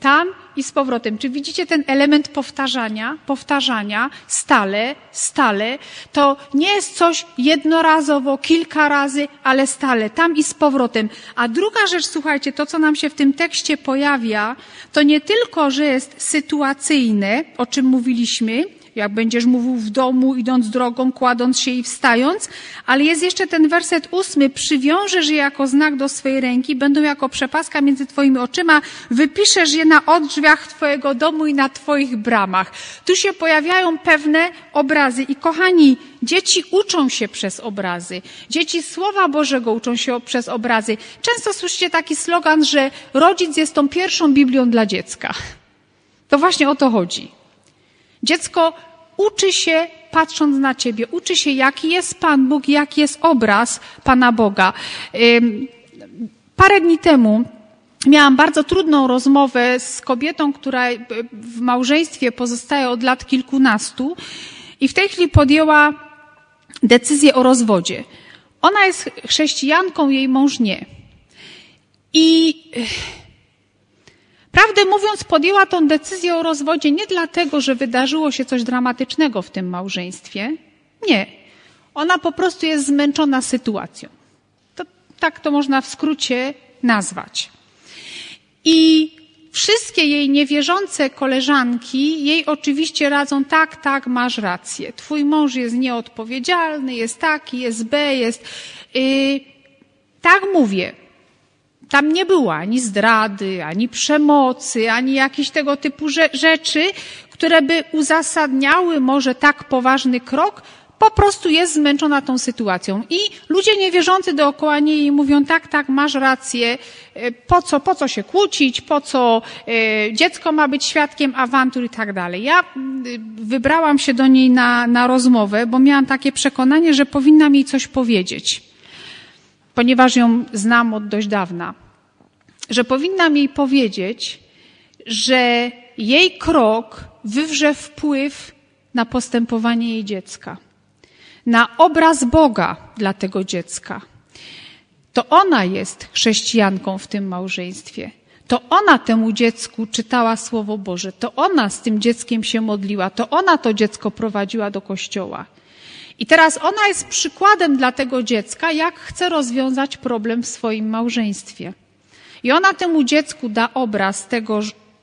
[SPEAKER 1] tam i z powrotem. Czy widzicie ten element powtarzania, stale? To nie jest coś jednorazowo, kilka razy, ale stale, tam i z powrotem. A druga rzecz, słuchajcie, to co nam się w tym tekście pojawia, to nie tylko, że jest sytuacyjne, o czym mówiliśmy, jak będziesz mówił w domu, idąc drogą, kładąc się i wstając, ale jest jeszcze ten werset 8. Przywiążesz je jako znak do swojej ręki, będą jako przepaska między twoimi oczyma, wypiszesz je na odrzwiach twojego domu i na twoich bramach. Tu się pojawiają pewne obrazy i kochani, dzieci uczą się przez obrazy. Dzieci Słowa Bożego uczą się przez obrazy. Często słyszycie taki slogan, że rodzic jest tą pierwszą Biblią dla dziecka. To właśnie o to chodzi. Dziecko uczy się patrząc na ciebie, uczy się jaki jest Pan Bóg, jaki jest obraz Pana Boga. Parę dni temu miałam bardzo trudną rozmowę z kobietą, która w małżeństwie pozostaje od lat kilkunastu i w tej chwili podjęła decyzję o rozwodzie. Ona jest chrześcijanką, jej mąż nie. I prawdę mówiąc, podjęła tą decyzję o rozwodzie nie dlatego, że wydarzyło się coś dramatycznego w tym małżeństwie. Nie. Ona po prostu jest zmęczona sytuacją. Tak to można w skrócie nazwać. I wszystkie jej niewierzące koleżanki jej oczywiście radzą, tak, masz rację. Twój mąż jest nieodpowiedzialny, jest taki, jest B, jest... Tak mówię. Tam nie było ani zdrady, ani przemocy, ani jakichś tego typu rzeczy, które by uzasadniały może tak poważny krok. Po prostu jest zmęczona tą sytuacją. I ludzie niewierzący dookoła niej mówią, tak, masz rację, po co się kłócić, po co dziecko ma być świadkiem awantur i tak dalej. Ja wybrałam się do niej na rozmowę, bo miałam takie przekonanie, że powinnam jej coś powiedzieć, ponieważ ją znam od dość dawna, że powinnam jej powiedzieć, że jej krok wywrze wpływ na postępowanie jej dziecka, na obraz Boga dla tego dziecka. To ona jest chrześcijanką w tym małżeństwie. To ona temu dziecku czytała Słowo Boże. To ona z tym dzieckiem się modliła. To ona to dziecko prowadziła do kościoła. I teraz ona jest przykładem dla tego dziecka, jak chce rozwiązać problem w swoim małżeństwie. I ona temu dziecku da obraz tego,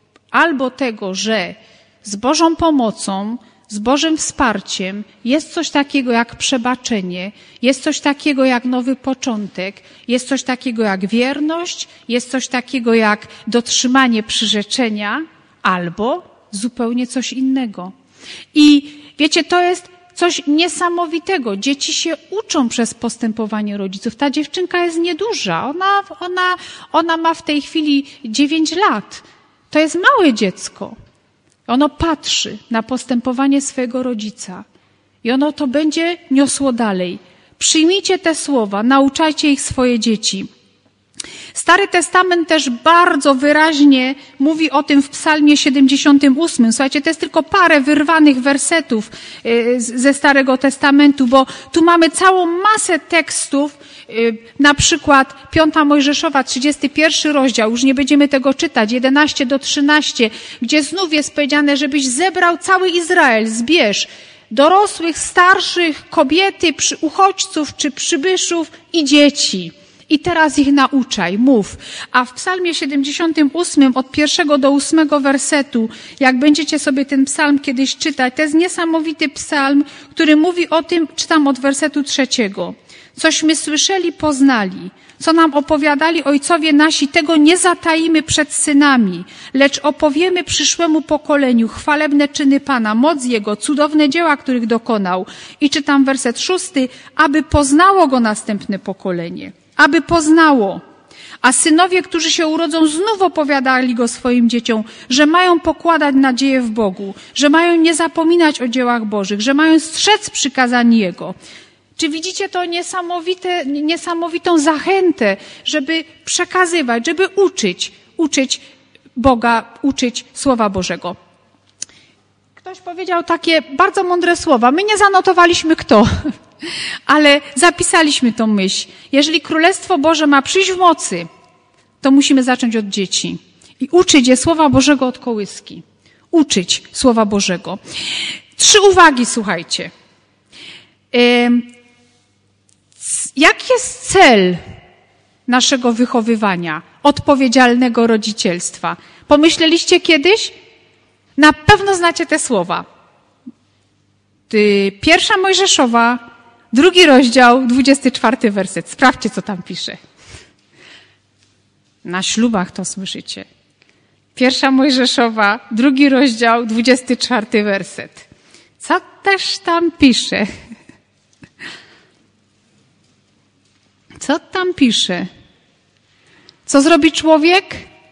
[SPEAKER 1] że z Bożą pomocą, z Bożym wsparciem jest coś takiego jak przebaczenie, jest coś takiego jak nowy początek, jest coś takiego jak wierność, jest coś takiego jak dotrzymanie przyrzeczenia albo zupełnie coś innego. I wiecie, to jest coś niesamowitego. Dzieci się uczą przez postępowanie rodziców. Ta dziewczynka jest nieduża. Ona ma w tej chwili 9 lat. To jest małe dziecko. Ono patrzy na postępowanie swojego rodzica i ono to będzie niosło dalej. Przyjmijcie te słowa, nauczajcie ich swoje dzieci. Stary Testament też bardzo wyraźnie mówi o tym w Psalmie 78. Słuchajcie, to jest tylko parę wyrwanych wersetów ze Starego Testamentu, bo tu mamy całą masę tekstów, na przykład 5 Mojżeszowa, 31 rozdział, już nie będziemy tego czytać, 11-13, gdzie znów jest powiedziane, żebyś zebrał cały Izrael, zbierz dorosłych, starszych, kobiety, uchodźców czy przybyszów i dzieci. I teraz ich nauczaj, mów. A w Psalmie 78 od 1 do 8 wersetu, jak będziecie sobie ten psalm kiedyś czytać, to jest niesamowity psalm, który mówi o tym, czytam od wersetu 3. Cośmy słyszeli, poznali, co nam opowiadali ojcowie nasi, tego nie zatajimy przed synami, lecz opowiemy przyszłemu pokoleniu chwalebne czyny Pana, moc Jego, cudowne dzieła, których dokonał. I czytam werset 6, aby poznało Go następne pokolenie. Aby poznało. A synowie, którzy się urodzą, znów opowiadali Go swoim dzieciom, że mają pokładać nadzieję w Bogu, że mają nie zapominać o dziełach Bożych, że mają strzec przykazań Jego. Czy widzicie to niesamowitą zachętę, żeby przekazywać, żeby uczyć Boga, uczyć Słowa Bożego? Ktoś powiedział takie bardzo mądre słowa. My nie zanotowaliśmy kto, ale zapisaliśmy tą myśl. Jeżeli Królestwo Boże ma przyjść w mocy, to musimy zacząć od dzieci. I uczyć je Słowa Bożego od kołyski. Uczyć Słowa Bożego. 3 uwagi, słuchajcie. Jaki jest cel naszego wychowywania, odpowiedzialnego rodzicielstwa? Pomyśleliście kiedyś? Na pewno znacie te słowa. 1 Mojżeszowa, 2 rozdział, 24 werset. Sprawdźcie, co tam pisze. Na ślubach to słyszycie. 1 Mojżeszowa, 2 rozdział, 24 werset. Co też tam pisze? Co tam pisze? Co zrobi człowiek?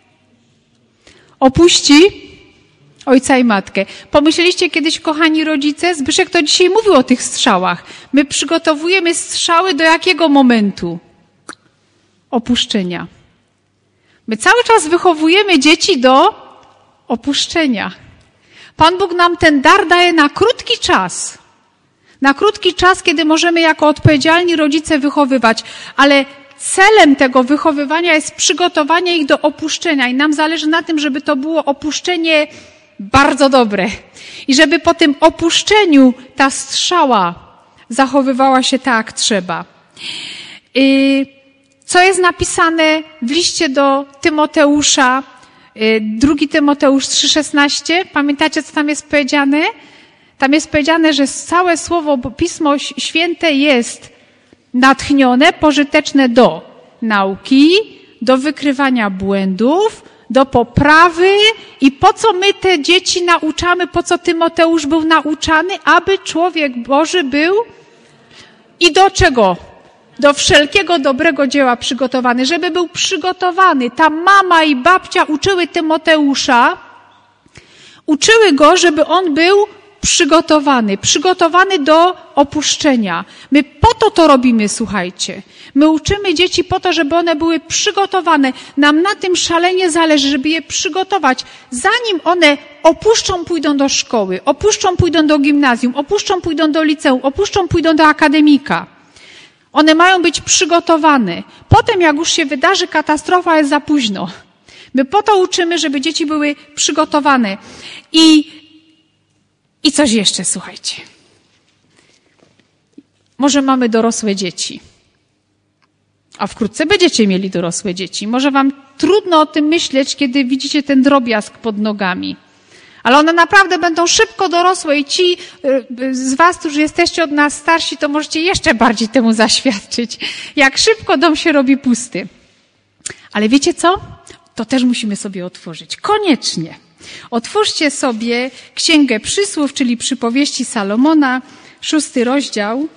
[SPEAKER 1] Opuści ojca i matkę. Pomyśleliście kiedyś, kochani rodzice? Zbyszek to dzisiaj mówił o tych strzałach. My przygotowujemy strzały do jakiego momentu? Opuszczenia. My cały czas wychowujemy dzieci do opuszczenia. Pan Bóg nam ten dar daje na krótki czas. Na krótki czas, kiedy możemy jako odpowiedzialni rodzice wychowywać, ale celem tego wychowywania jest przygotowanie ich do opuszczenia i nam zależy na tym, żeby to było opuszczenie bardzo dobre i żeby po tym opuszczeniu ta strzała zachowywała się tak, jak trzeba. Co jest napisane w liście do Tymoteusza, 2 Tymoteusz 3,16? Pamiętacie, co tam jest powiedziane? Tam jest powiedziane, że całe słowo, Pismo Święte jest natchnione, pożyteczne do nauki, do wykrywania błędów, do poprawy i po co my te dzieci nauczamy, po co Tymoteusz był nauczany, aby człowiek Boży był i do czego? Do wszelkiego dobrego dzieła przygotowany, żeby był przygotowany. Ta mama i babcia uczyły Tymoteusza, uczyły go, żeby on był przygotowany do opuszczenia. My po to robimy, słuchajcie. My uczymy dzieci po to, żeby one były przygotowane. Nam na tym szalenie zależy, żeby je przygotować. Zanim one opuszczą, pójdą do szkoły, opuszczą, pójdą do gimnazjum, opuszczą, pójdą do liceum, opuszczą, pójdą do akademika. One mają być przygotowane. Potem, jak już się wydarzy katastrofa, jest za późno. My po to uczymy, żeby dzieci były przygotowane. I coś jeszcze, słuchajcie. Może mamy dorosłe dzieci. A wkrótce będziecie mieli dorosłe dzieci. Może wam trudno o tym myśleć, kiedy widzicie ten drobiazg pod nogami. Ale one naprawdę będą szybko dorosłe i ci z was, którzy jesteście od nas starsi, to możecie jeszcze bardziej temu zaświadczyć. Jak szybko dom się robi pusty. Ale wiecie co? To też musimy sobie otworzyć. Koniecznie. Otwórzcie sobie Księgę Przysłów, czyli Przypowieści Salomona, 6 rozdział.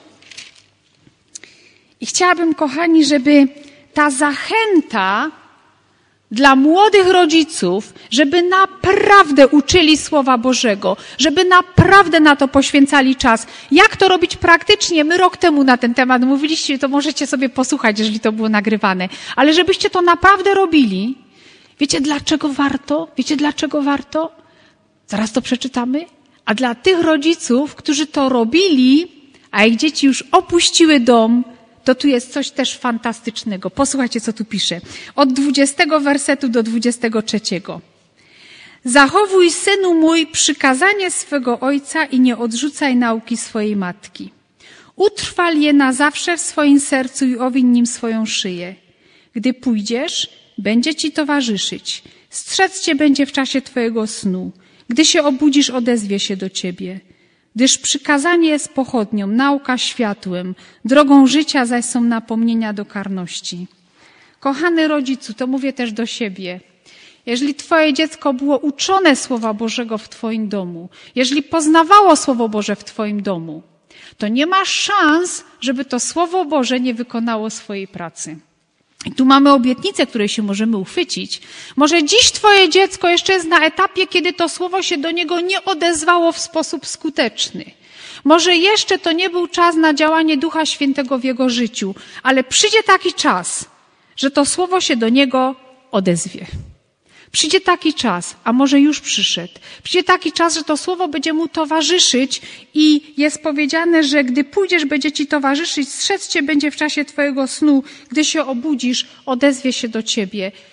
[SPEAKER 1] I chciałabym, kochani, żeby ta zachęta dla młodych rodziców, żeby naprawdę uczyli Słowa Bożego, żeby naprawdę na to poświęcali czas. Jak to robić praktycznie? My rok temu na ten temat mówiliście, to możecie sobie posłuchać, jeżeli to było nagrywane. Ale żebyście to naprawdę robili. Wiecie, dlaczego warto? Wiecie, dlaczego warto? Zaraz to przeczytamy. A dla tych rodziców, którzy to robili, a ich dzieci już opuściły dom, to tu jest coś też fantastycznego. Posłuchajcie, co tu pisze. Od 20 wersetu do 23. Zachowuj, synu mój, przykazanie swego ojca i nie odrzucaj nauki swojej matki. Utrwal je na zawsze w swoim sercu i owiń nim swoją szyję. Gdy pójdziesz, będzie ci towarzyszyć. Strzec cię będzie w czasie twojego snu. Gdy się obudzisz, odezwie się do ciebie. Gdyż przykazanie jest pochodnią, nauka światłem, drogą życia zaś są napomnienia do karności. Kochany rodzicu, to mówię też do siebie. Jeżeli twoje dziecko było uczone Słowa Bożego w twoim domu, jeżeli poznawało Słowo Boże w twoim domu, to nie ma szans, żeby to Słowo Boże nie wykonało swojej pracy. I tu mamy obietnicę, której się możemy uchwycić. Może dziś twoje dziecko jeszcze jest na etapie, kiedy to słowo się do niego nie odezwało w sposób skuteczny. Może jeszcze to nie był czas na działanie Ducha Świętego w jego życiu, ale przyjdzie taki czas, że to słowo się do niego odezwie. Przyjdzie taki czas, a może już przyszedł. Przyjdzie taki czas, że to słowo będzie mu towarzyszyć i jest powiedziane, że gdy pójdziesz, będzie ci towarzyszyć, strzec cię będzie w czasie twojego snu, gdy się obudzisz, odezwie się do ciebie.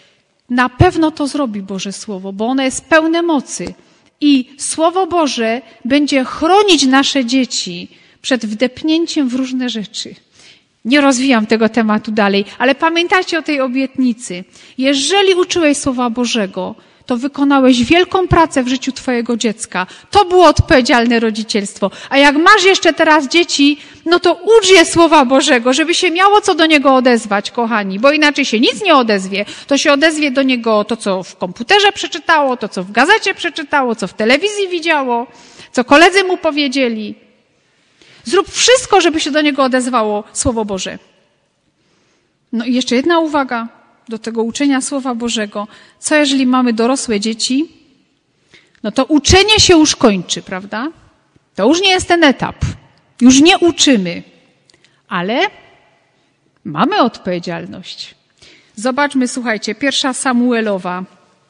[SPEAKER 1] Na pewno to zrobi Boże Słowo, bo ono jest pełne mocy. I Słowo Boże będzie chronić nasze dzieci przed wdepnięciem w różne rzeczy. Nie rozwijam tego tematu dalej, ale pamiętajcie o tej obietnicy. Jeżeli uczyłeś Słowa Bożego, to wykonałeś wielką pracę w życiu twojego dziecka. To było odpowiedzialne rodzicielstwo. A jak masz jeszcze teraz dzieci, no to ucz je Słowa Bożego, żeby się miało co do niego odezwać, kochani, bo inaczej się nic nie odezwie. To się odezwie do niego to, co w komputerze przeczytało, to, co w gazecie przeczytało, co w telewizji widziało, co koledzy mu powiedzieli. Zrób wszystko, żeby się do niego odezwało Słowo Boże. No i jeszcze jedna uwaga do tego uczenia Słowa Bożego. Co jeżeli mamy dorosłe dzieci? No to uczenie się już kończy, prawda? To już nie jest ten etap. Już nie uczymy. Ale mamy odpowiedzialność. Zobaczmy, słuchajcie, 1 Samuelowa,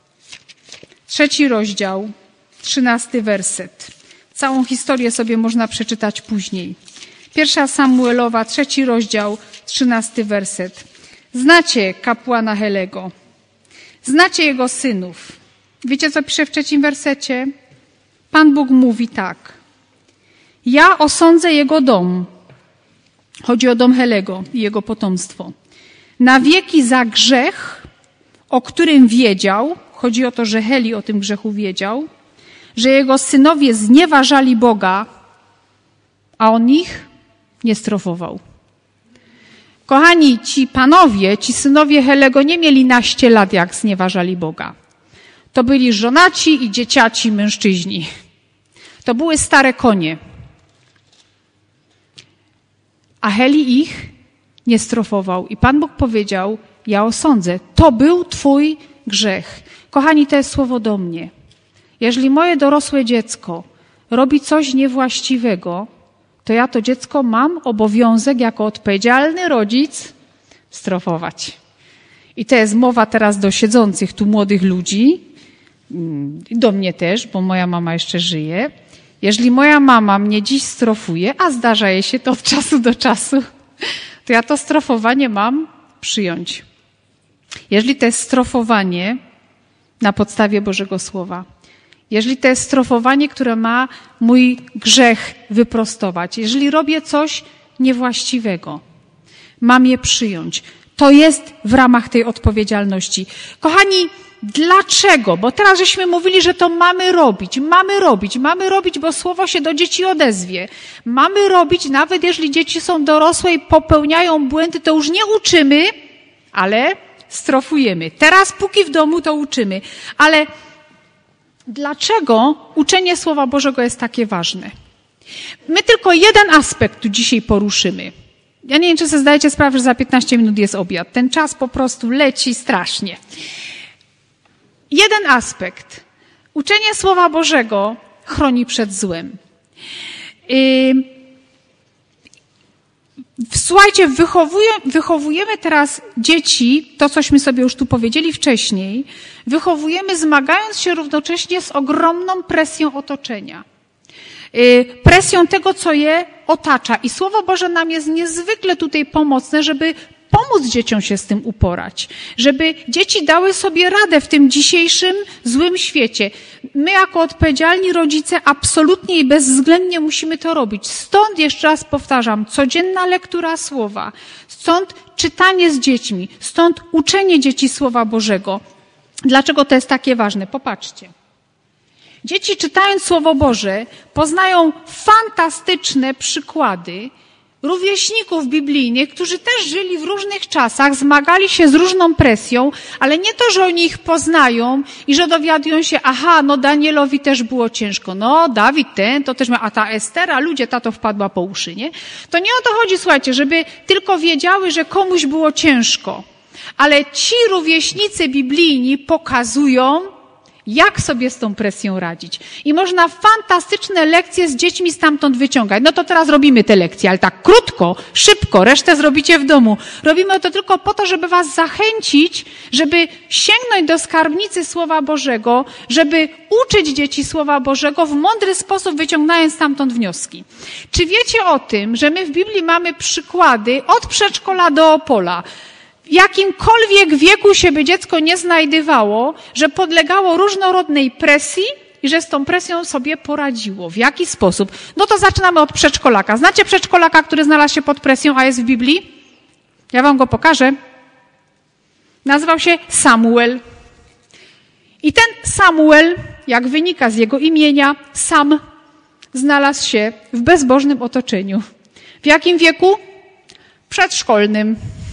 [SPEAKER 1] 3 rozdział, 13 werset. Całą historię sobie można przeczytać później. 1 Samuelowa, 3 rozdział, 13 werset. Znacie kapłana Helego. Znacie jego synów. Wiecie, co pisze w 3 wersecie? Pan Bóg mówi tak. Ja osądzę jego dom. Chodzi o dom Helego i jego potomstwo. Na wieki za grzech, o którym wiedział. Chodzi o to, że Heli o tym grzechu wiedział. Że jego synowie znieważali Boga, a on ich nie strofował. Kochani, ci panowie, ci synowie Helego nie mieli naście lat, jak znieważali Boga. To byli żonaci i dzieciaci mężczyźni. To były stare konie. A Heli ich nie strofował. I Pan Bóg powiedział, ja osądzę. To był twój grzech. Kochani, to jest słowo do mnie. Jeżeli moje dorosłe dziecko robi coś niewłaściwego, to ja to dziecko mam obowiązek jako odpowiedzialny rodzic strofować. I to jest mowa teraz do siedzących tu młodych ludzi, do mnie też, bo moja mama jeszcze żyje. Jeżeli moja mama mnie dziś strofuje, a zdarza jej się to od czasu do czasu, to ja to strofowanie mam przyjąć. Jeżeli to jest strofowanie na podstawie Bożego Słowa, jeżeli to jest strofowanie, które ma mój grzech wyprostować, jeżeli robię coś niewłaściwego, mam je przyjąć. To jest w ramach tej odpowiedzialności. Kochani, dlaczego? Bo teraz żeśmy mówili, że to mamy robić, bo Słowo się do dzieci odezwie. Mamy robić, nawet jeżeli dzieci są dorosłe i popełniają błędy, to już nie uczymy, ale strofujemy. Teraz póki w domu to uczymy. Ale dlaczego uczenie Słowa Bożego jest takie ważne? My tylko jeden aspekt tu dzisiaj poruszymy. Ja nie wiem, czy sobie zdajecie sprawę, że za 15 minut jest obiad. Ten czas po prostu leci strasznie. Jeden aspekt. Uczenie Słowa Bożego chroni przed złem. Słuchajcie, wychowujemy teraz dzieci, to cośmy sobie już tu powiedzieli wcześniej, wychowujemy zmagając się równocześnie z ogromną presją otoczenia. Presją tego, co je otacza. I Słowo Boże nam jest niezwykle tutaj pomocne, żeby pomóc dzieciom się z tym uporać. Żeby dzieci dały sobie radę w tym dzisiejszym złym świecie. My jako odpowiedzialni rodzice absolutnie i bezwzględnie musimy to robić. Stąd jeszcze raz powtarzam, codzienna lektura Słowa. Stąd czytanie z dziećmi. Stąd uczenie dzieci Słowa Bożego. Dlaczego to jest takie ważne? Popatrzcie. Dzieci czytając Słowo Boże poznają fantastyczne przykłady rówieśników biblijnych, którzy też żyli w różnych czasach, zmagali się z różną presją, ale nie to, że oni ich poznają i że dowiadują się, aha, no Danielowi też było ciężko, no Dawid ten, to też miał, a ta Estera, ludzie, ta to wpadła po uszy, nie? To nie o to chodzi, słuchajcie, żeby tylko wiedziały, że komuś było ciężko, ale ci rówieśnicy biblijni pokazują, jak sobie z tą presją radzić. I można fantastyczne lekcje z dziećmi stamtąd wyciągać. No to teraz robimy te lekcje, ale tak krótko, szybko, resztę zrobicie w domu. Robimy to tylko po to, żeby was zachęcić, żeby sięgnąć do skarbnicy Słowa Bożego, żeby uczyć dzieci Słowa Bożego w mądry sposób, wyciągając stamtąd wnioski. Czy wiecie o tym, że my w Biblii mamy przykłady od przedszkola do Opola? w jakimkolwiek wieku się by dziecko nie znajdowało, że podlegało różnorodnej presji i że z tą presją sobie poradziło. W jaki sposób? No to zaczynamy od przedszkolaka. Znacie przedszkolaka, który znalazł się pod presją, a jest w Biblii? Ja wam go pokażę. Nazywał się Samuel. I ten Samuel, jak wynika z jego imienia, sam znalazł się w bezbożnym otoczeniu. W jakim wieku? Przedszkolnym.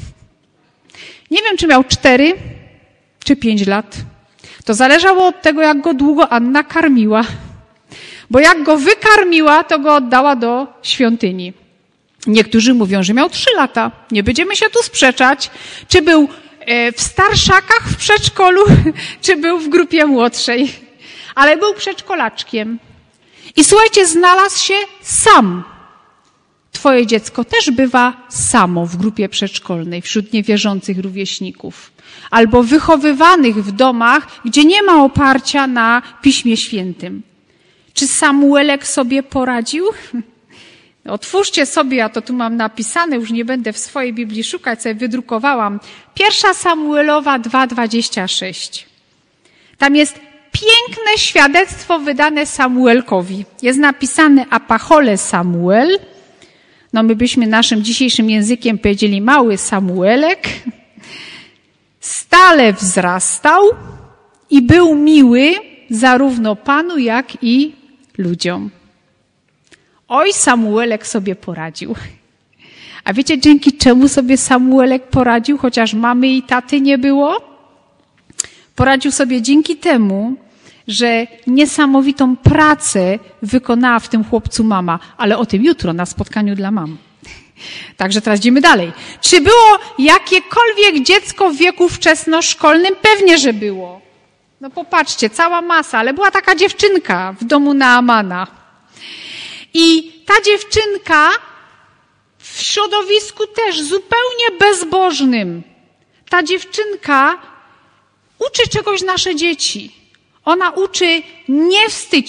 [SPEAKER 1] Nie wiem, czy miał 4 czy 5 lat. To zależało od tego, jak go długo Anna karmiła. Bo jak go wykarmiła, to go oddała do świątyni. Niektórzy mówią, że miał 3 lata. Nie będziemy się tu sprzeczać, czy był w starszakach w przedszkolu, czy był w grupie młodszej. Ale był przedszkolaczkiem. I słuchajcie, znalazł się sam. Twoje dziecko też bywa samo w grupie przedszkolnej, wśród niewierzących rówieśników. Albo wychowywanych w domach, gdzie nie ma oparcia na Piśmie Świętym. Czy Samuelek sobie poradził? Otwórzcie sobie, ja to tu mam napisane, już nie będę w swojej Biblii szukać, sobie wydrukowałam. 1 Samuelowa 2:26. Tam jest piękne świadectwo wydane Samuelkowi. Jest napisane Apachole Samuel. No my byśmy naszym dzisiejszym językiem powiedzieli mały Samuelek. Stale wzrastał i był miły zarówno Panu, jak i ludziom. Oj, Samuelek sobie poradził. A wiecie, dzięki czemu sobie Samuelek poradził, chociaż mamy i taty nie było? Poradził sobie dzięki temu, że niesamowitą pracę wykonała w tym chłopcu mama. Ale o tym jutro na spotkaniu dla mam. Także teraz idziemy dalej. Czy było jakiekolwiek dziecko w wieku wczesnoszkolnym? Pewnie, że było. No popatrzcie, cała masa, ale była taka dziewczynka w domu Naamana. I ta dziewczynka w środowisku też zupełnie bezbożnym. Ta dziewczynka uczy czegoś nasze dzieci. Ona uczy nie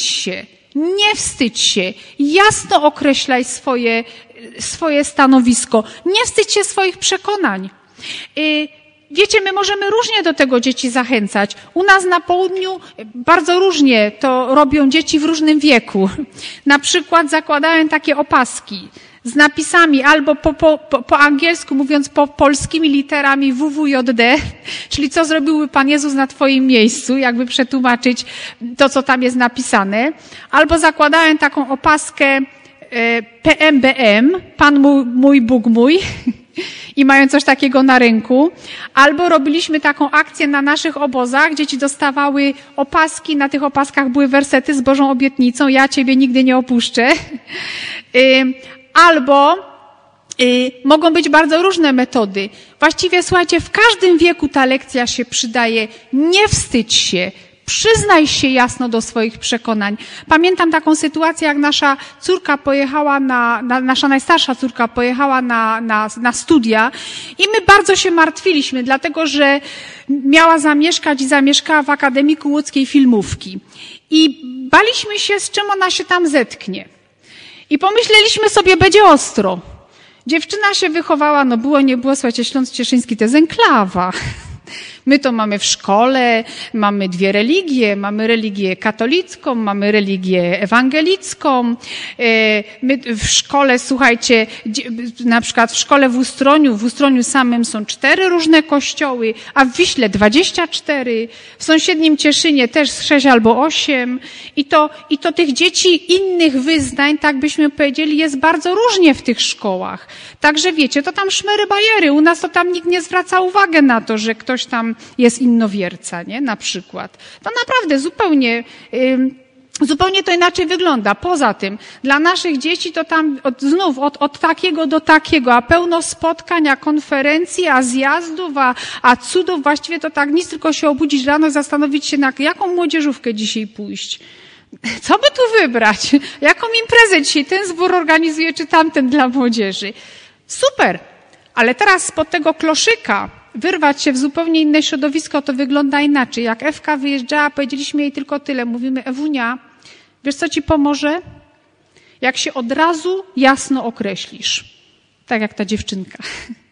[SPEAKER 1] wstydź się, jasno określaj swoje stanowisko, nie wstydź się swoich przekonań. Wiecie, my możemy różnie do tego dzieci zachęcać. U nas na południu bardzo różnie to robią dzieci w różnym wieku. Na przykład zakładają takie opaski z napisami albo po angielsku, mówiąc polskimi literami WWJD, czyli co zrobiłby Pan Jezus na twoim miejscu, jakby przetłumaczyć to, co tam jest napisane. Albo zakładają taką opaskę PMBM, Pan mój, Bóg mój, i mają coś takiego na rynku. Albo robiliśmy taką akcję na naszych obozach, dzieci dostawały opaski, na tych opaskach były wersety z Bożą obietnicą, ja Ciebie nigdy nie opuszczę. Albo mogą być bardzo różne metody. Właściwie, słuchajcie, w każdym wieku ta lekcja się przydaje. Nie wstydź się. Przyznaj się jasno do swoich przekonań. Pamiętam taką sytuację, jak nasza córka pojechała nasza najstarsza córka pojechała na studia i my bardzo się martwiliśmy, dlatego że miała zamieszkać i zamieszkała w Akademiku Łódzkiej Filmówki. I baliśmy się, z czym ona się tam zetknie. I pomyśleliśmy sobie, będzie ostro. Dziewczyna się wychowała, no było, nie było, słuchajcie, Śląsk Cieszyński to jest enklawa. My to mamy w szkole, mamy 2 religie, mamy religię katolicką, mamy religię ewangelicką. My w szkole, słuchajcie, na przykład w szkole w Ustroniu samym są 4 różne kościoły, a w Wiśle 24, w sąsiednim Cieszynie też 6 albo 8. I to tych dzieci innych wyznań, tak byśmy powiedzieli, jest bardzo różnie w tych szkołach. Także wiecie, to tam szmery bajery. U nas to tam nikt nie zwraca uwagi na to, że ktoś tam jest innowierca, nie? Na przykład. To naprawdę zupełnie to inaczej wygląda. Poza tym, dla naszych dzieci to tam znów od takiego do takiego, a pełno spotkań, a konferencji, a zjazdów, a cudów. Właściwie to tak nic, tylko się obudzić rano i zastanowić się, na jaką młodzieżówkę dzisiaj pójść. Co by tu wybrać? Jaką imprezę dzisiaj ten zbór organizuje, czy tamten dla młodzieży? Super! Ale teraz spod tego kloszyka wyrwać się w zupełnie inne środowisko, to wygląda inaczej. Jak Ewka wyjeżdżała, powiedzieliśmy jej tylko tyle. Mówimy, Ewunia, wiesz co ci pomoże? Jak się od razu jasno określisz. Tak jak ta dziewczynka.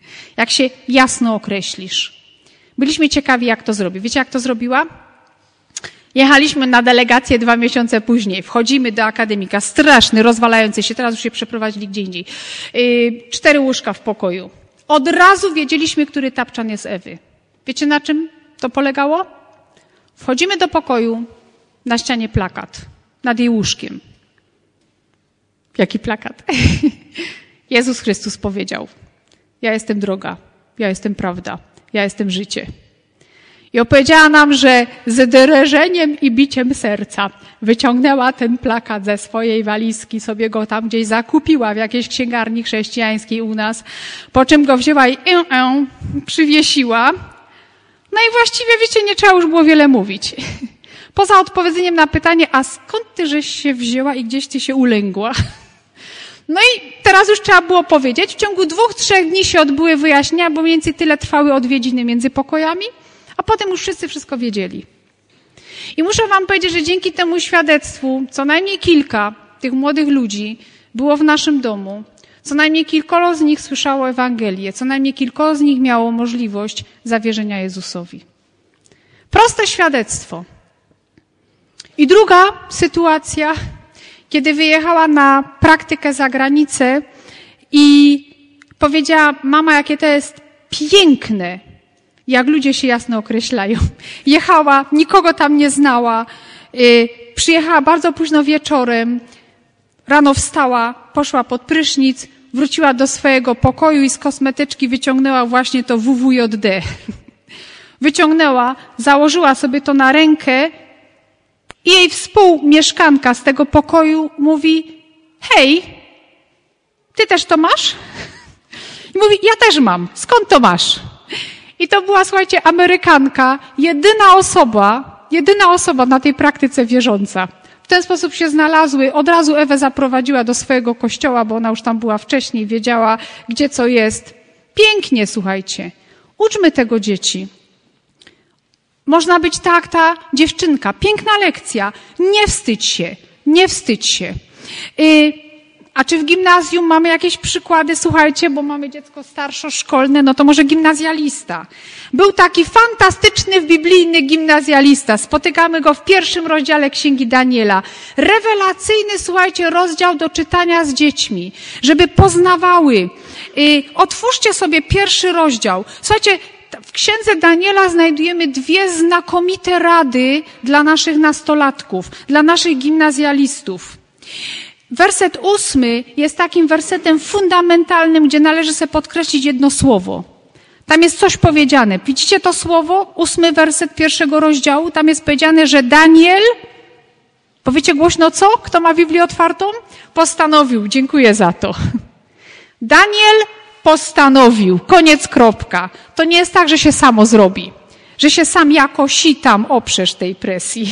[SPEAKER 1] Jak się jasno określisz. Byliśmy ciekawi, jak to zrobi. Wiecie, jak to zrobiła? Jechaliśmy na delegację 2 miesiące później. Wchodzimy do akademika. Straszny, rozwalający się. Teraz już się przeprowadzili gdzie indziej. 4 łóżka w pokoju. Od razu wiedzieliśmy, który tapczan jest Ewy. Wiecie, na czym to polegało? Wchodzimy do pokoju, na ścianie plakat. Nad jej łóżkiem. Jaki plakat? Jezus Chrystus powiedział: ja jestem droga, ja jestem prawda, ja jestem życie. I opowiedziała nam, że z drżeniem i biciem serca wyciągnęła ten plakat ze swojej walizki, sobie go tam gdzieś zakupiła w jakiejś księgarni chrześcijańskiej u nas, po czym go wzięła i przywiesiła. No i właściwie, wiecie, nie trzeba już było wiele mówić. Poza odpowiedzeniem na pytanie, a skąd ty żeś się wzięła i gdzieś ty się ulęgła? No i teraz już trzeba było powiedzieć. W ciągu 2-3 dni się odbyły wyjaśnienia, bo mniej więcej tyle trwały odwiedziny między pokojami, a potem już wszyscy wszystko wiedzieli. I muszę wam powiedzieć, że dzięki temu świadectwu co najmniej kilka tych młodych ludzi było w naszym domu. Co najmniej kilkoro z nich słyszało Ewangelię. Co najmniej kilkoro z nich miało możliwość zawierzenia Jezusowi. Proste świadectwo. I druga sytuacja, kiedy wyjechała na praktykę za granicę i powiedziała: mama, jakie to jest piękne, jak ludzie się jasno określają. Jechała, nikogo tam nie znała, przyjechała bardzo późno wieczorem, rano wstała, poszła pod prysznic, wróciła do swojego pokoju i z kosmetyczki wyciągnęła właśnie to WWJD. Wyciągnęła, założyła sobie to na rękę i jej współmieszkanka z tego pokoju mówi: hej, ty też to masz? I mówi: ja też mam. Skąd to masz? I to była, słuchajcie, Amerykanka, jedyna osoba na tej praktyce wierząca. W ten sposób się znalazły. Od razu Ewę zaprowadziła do swojego kościoła, bo ona już tam była wcześniej, wiedziała, gdzie co jest. Pięknie, słuchajcie. Uczmy tego dzieci. Można być tak, ta dziewczynka. Piękna lekcja. Nie wstydź się. Nie wstydź się. A czy w gimnazjum mamy jakieś przykłady? Słuchajcie, bo mamy dziecko starszoszkolne, no to może gimnazjalista. Był taki fantastyczny biblijny gimnazjalista. Spotykamy go w 1 rozdziale Księgi Daniela. Rewelacyjny, słuchajcie, rozdział do czytania z dziećmi, żeby poznawały. Otwórzcie sobie 1 rozdział. Słuchajcie, w Księdze Daniela znajdujemy 2 znakomite rady dla naszych nastolatków, dla naszych gimnazjalistów. Werset 8 jest takim wersetem fundamentalnym, gdzie należy sobie podkreślić jedno słowo. Tam jest coś powiedziane. Widzicie to słowo? 8 werset 1 rozdziału. Tam jest powiedziane, że Daniel, powiecie głośno co? Kto ma Biblię otwartą? Postanowił. Dziękuję za to. Daniel postanowił. Koniec, kropka. To nie jest tak, że się samo zrobi. Że się sam jakoś tam oprzesz tej presji.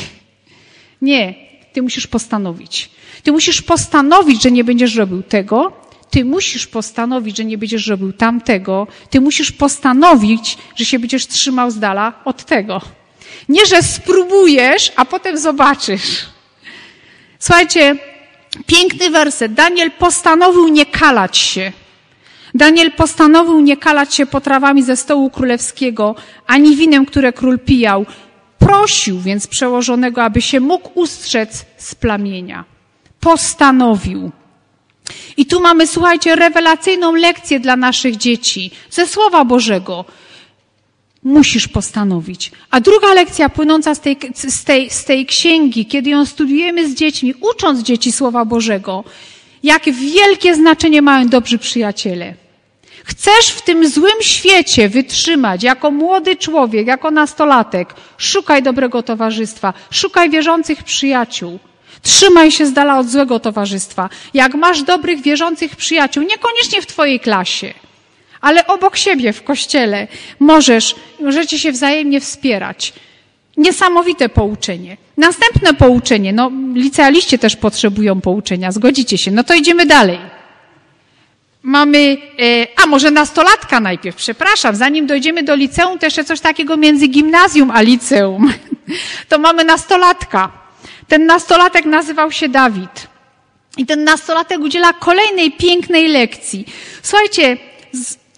[SPEAKER 1] Nie. Ty musisz postanowić. Ty musisz postanowić, że nie będziesz robił tego. Ty musisz postanowić, że nie będziesz robił tamtego. Ty musisz postanowić, że się będziesz trzymał z dala od tego. Nie, że spróbujesz, a potem zobaczysz. Słuchajcie, piękny werset. Daniel postanowił nie kalać się. Daniel postanowił nie kalać się potrawami ze stołu królewskiego, ani winem, które król pijał. Prosił więc przełożonego, aby się mógł ustrzec z plamienia. Postanowił. I tu mamy, słuchajcie, rewelacyjną lekcję dla naszych dzieci ze Słowa Bożego. Musisz postanowić. A druga lekcja płynąca z tej księgi, kiedy ją studiujemy z dziećmi, ucząc dzieci Słowa Bożego, jak wielkie znaczenie mają dobrzy przyjaciele. Chcesz w tym złym świecie wytrzymać jako młody człowiek, jako nastolatek, szukaj dobrego towarzystwa, szukaj wierzących przyjaciół. Trzymaj się z dala od złego towarzystwa. Jak masz dobrych, wierzących przyjaciół, niekoniecznie w twojej klasie, ale obok siebie w kościele, możecie się wzajemnie wspierać. Niesamowite pouczenie. Następne pouczenie, licealiści też potrzebują pouczenia, zgodzicie się. No to idziemy dalej. Mamy, może nastolatka najpierw, przepraszam, zanim dojdziemy do liceum, to jeszcze coś takiego między gimnazjum a liceum. To mamy nastolatka. Ten nastolatek nazywał się Dawid. I ten nastolatek udziela kolejnej pięknej lekcji. Słuchajcie,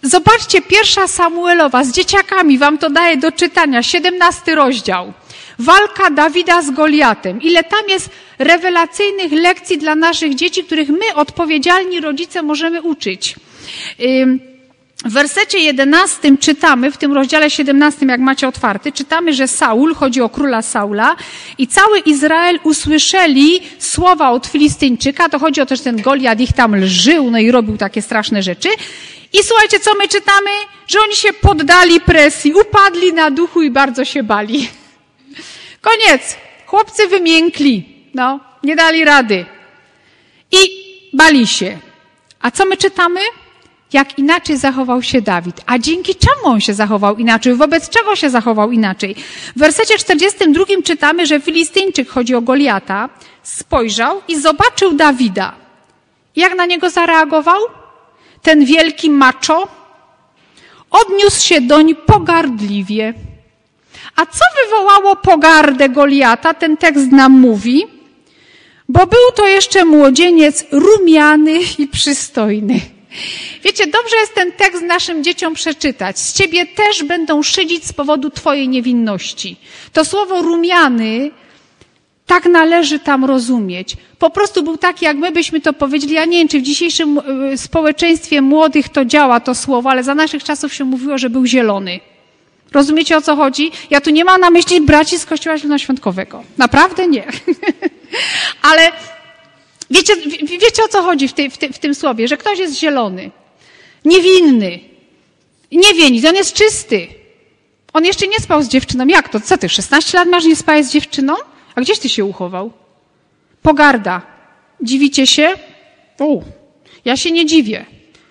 [SPEAKER 1] Zobaczcie, 1 Samuelowa z dzieciakami wam to daje do czytania, 17 rozdział. Walka Dawida z Goliatem. Ile tam jest rewelacyjnych lekcji dla naszych dzieci, których my, odpowiedzialni rodzice, możemy uczyć. W wersecie 11 czytamy, w tym rozdziale 17, jak macie otwarty, czytamy, że Saul, chodzi o króla Saula, i cały Izrael usłyszeli słowa od Filistyńczyka, to chodzi o to, że ten Goliat ich tam lżył, no i robił takie straszne rzeczy. I słuchajcie, co my czytamy? Że oni się poddali presji, upadli na duchu i bardzo się bali. Koniec. Chłopcy wymiękli. No, nie dali rady. I bali się. A co my czytamy? Jak inaczej zachował się Dawid. A dzięki czemu on się zachował inaczej? Wobec czego się zachował inaczej? W wersecie 42 czytamy, że Filistyńczyk, chodzi o Goliata, spojrzał i zobaczył Dawida. Jak na niego zareagował? Ten wielki macho odniósł się doń pogardliwie. A co wywołało pogardę Goliata? Ten tekst nam mówi, bo był to jeszcze młodzieniec rumiany i przystojny. Wiecie, dobrze jest ten tekst naszym dzieciom przeczytać. Z ciebie też będą szydzić z powodu twojej niewinności. To słowo rumiany, tak należy tam rozumieć. Po prostu był taki, jak my byśmy to powiedzieli. Ja nie wiem, czy w dzisiejszym społeczeństwie młodych to działa, to słowo, ale za naszych czasów się mówiło, że był zielony. Rozumiecie, o co chodzi? Ja tu nie mam na myśli braci z Kościoła Zielonoświątkowego. Naprawdę nie. Ale wiecie, o co chodzi w tym słowie? Że ktoś jest zielony, niewinny, nie wie nic, on jest czysty. On jeszcze nie spał z dziewczyną. Jak to? Co ty, 16 lat masz, nie spałeś z dziewczyną? A gdzieś ty się uchował? Pogarda. Dziwicie się? Ja się nie dziwię.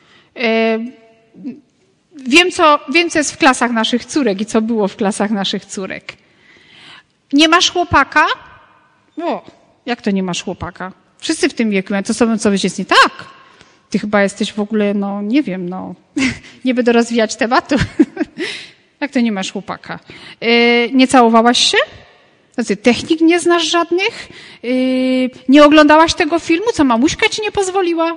[SPEAKER 1] Wiem, co jest w klasach naszych córek i co było w klasach naszych córek. Nie masz chłopaka? Jak to nie masz chłopaka? Wszyscy w tym wieku, to co jest nie tak. Ty chyba jesteś w ogóle, nie wiem, nie będę rozwijać tematu. Jak to nie masz chłopaka? Nie całowałaś się? Technik nie znasz żadnych? Nie oglądałaś tego filmu? Co, mamuśka ci nie pozwoliła?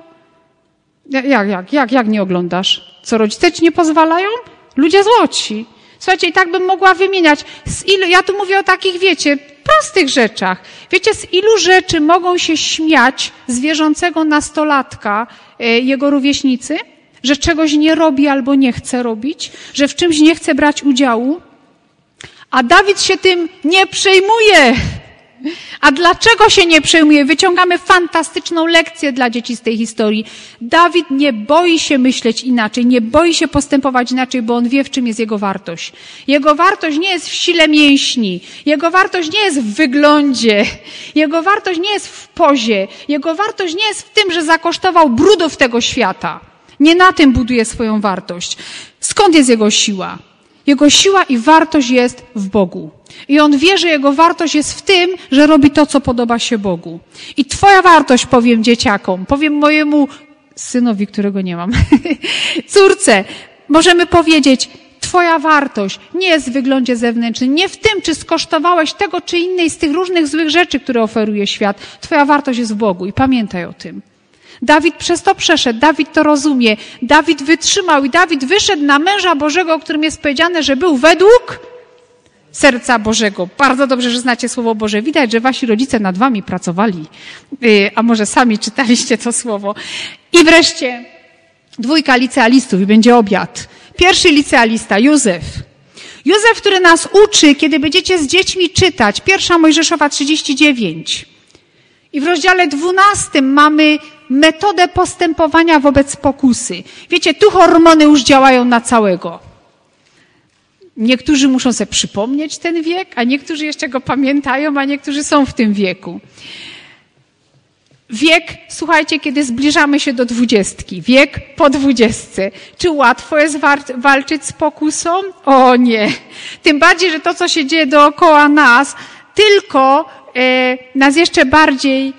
[SPEAKER 1] Jak nie oglądasz? Co, rodzice ci nie pozwalają? Ludzie złoci. Słuchajcie, i tak bym mogła wymieniać. Ja tu mówię o takich, wiecie, prostych rzeczach. Wiecie, z ilu rzeczy mogą się śmiać z wierzącego nastolatka jego rówieśnicy? Że czegoś nie robi albo nie chce robić? Że w czymś nie chce brać udziału? A Dawid się tym nie przejmuje. A dlaczego się nie przejmuje? Wyciągamy fantastyczną lekcję dla dzieci z tej historii. Dawid nie boi się myśleć inaczej, nie boi się postępować inaczej, bo on wie, w czym jest jego wartość. Jego wartość nie jest w sile mięśni, jego wartość nie jest w wyglądzie, jego wartość nie jest w pozie, jego wartość nie jest w tym, że zakosztował brudów tego świata. Nie na tym buduje swoją wartość. Skąd jest jego siła? Jego siła i wartość jest w Bogu. I on wie, że jego wartość jest w tym, że robi to, co podoba się Bogu. I twoja wartość, powiem dzieciakom, powiem mojemu synowi, którego nie mam, córce, możemy powiedzieć, twoja wartość nie jest w wyglądzie zewnętrznym, nie w tym, czy skosztowałeś tego, czy innej z tych różnych złych rzeczy, które oferuje świat. Twoja wartość jest w Bogu i pamiętaj o tym. Dawid przez to przeszedł, Dawid to rozumie, Dawid wytrzymał i Dawid wyszedł na męża Bożego, o którym jest powiedziane, że był według serca Bożego. Bardzo dobrze, że znacie Słowo Boże. Widać, że wasi rodzice nad wami pracowali, a może sami czytaliście to Słowo. I wreszcie 2 licealistów i będzie obiad. Pierwszy licealista, Józef. Józef, który nas uczy, kiedy będziecie z dziećmi czytać, 1 Mojżeszowa 39. I w rozdziale 12 mamy metodę postępowania wobec pokusy. Wiecie, tu hormony już działają na całego. Niektórzy muszą sobie przypomnieć ten wiek, a niektórzy jeszcze go pamiętają, a niektórzy są w tym wieku. Wiek, słuchajcie, kiedy zbliżamy się do 20, wiek po 20. Czy łatwo jest walczyć z pokusą? O nie. Tym bardziej, że to, co się dzieje dookoła nas, tylko nas jeszcze bardziej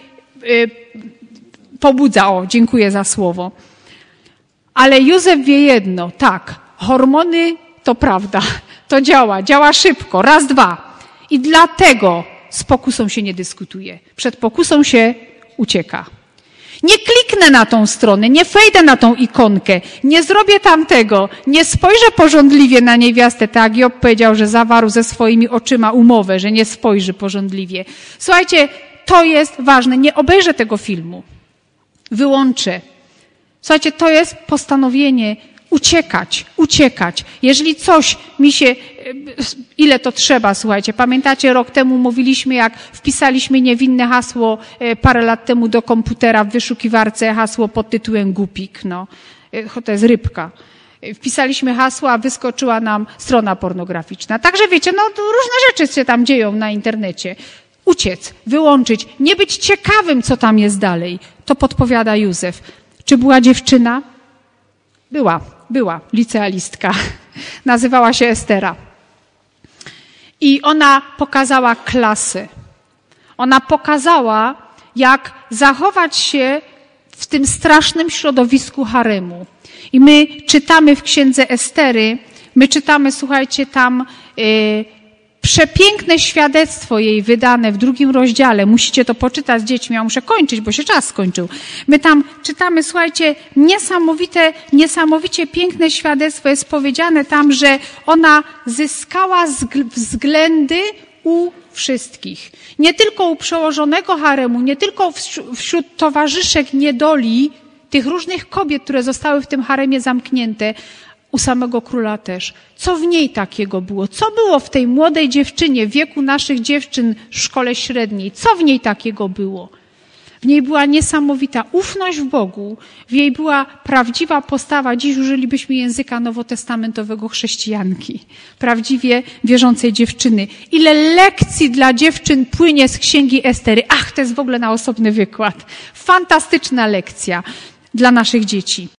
[SPEAKER 1] pobudza. Dziękuję za słowo. Ale Józef wie jedno, tak, hormony to prawda, to działa szybko, raz, dwa. I dlatego z pokusą się nie dyskutuje. Przed pokusą się ucieka. Nie kliknę na tą stronę, nie wejdę na tą ikonkę, nie zrobię tamtego, nie spojrzę pożądliwie na niewiastę, tak jak Job powiedział, że zawarł ze swoimi oczyma umowę, że nie spojrzy pożądliwie. Słuchajcie, to jest ważne, nie obejrzę tego filmu, wyłączę. Słuchajcie, to jest postanowienie uciekać. Jeżeli coś mi się, ile to trzeba, słuchajcie, pamiętacie, rok temu mówiliśmy, jak wpisaliśmy niewinne hasło parę lat temu do komputera w wyszukiwarce, hasło pod tytułem Głupik, no, to jest rybka. Wpisaliśmy hasło, a wyskoczyła nam strona pornograficzna. Także wiecie, no różne rzeczy się tam dzieją na internecie. Uciec, wyłączyć, nie być ciekawym, co tam jest dalej. To podpowiada Józef. Czy była dziewczyna? Była licealistka. Nazywała się Estera. I ona pokazała klasę. Ona pokazała, jak zachować się w tym strasznym środowisku haremu. I my czytamy w księdze Estery, słuchajcie, tam przepiękne świadectwo jej wydane w 2 rozdziale. Musicie to poczytać z dziećmi. Ja muszę kończyć, bo się czas skończył. My tam czytamy, słuchajcie, niesamowicie piękne świadectwo. Jest powiedziane tam, że ona zyskała względy u wszystkich. Nie tylko u przełożonego haremu, nie tylko wśród towarzyszek niedoli, tych różnych kobiet, które zostały w tym haremie zamknięte, u samego króla też. Co w niej takiego było? Co było w tej młodej dziewczynie, w wieku naszych dziewczyn w szkole średniej? Co w niej takiego było? W niej była niesamowita ufność w Bogu, w niej była prawdziwa postawa, dziś użylibyśmy języka nowotestamentowego chrześcijanki, prawdziwie wierzącej dziewczyny. Ile lekcji dla dziewczyn płynie z księgi Estery. Ach, to jest w ogóle na osobny wykład. Fantastyczna lekcja dla naszych dzieci.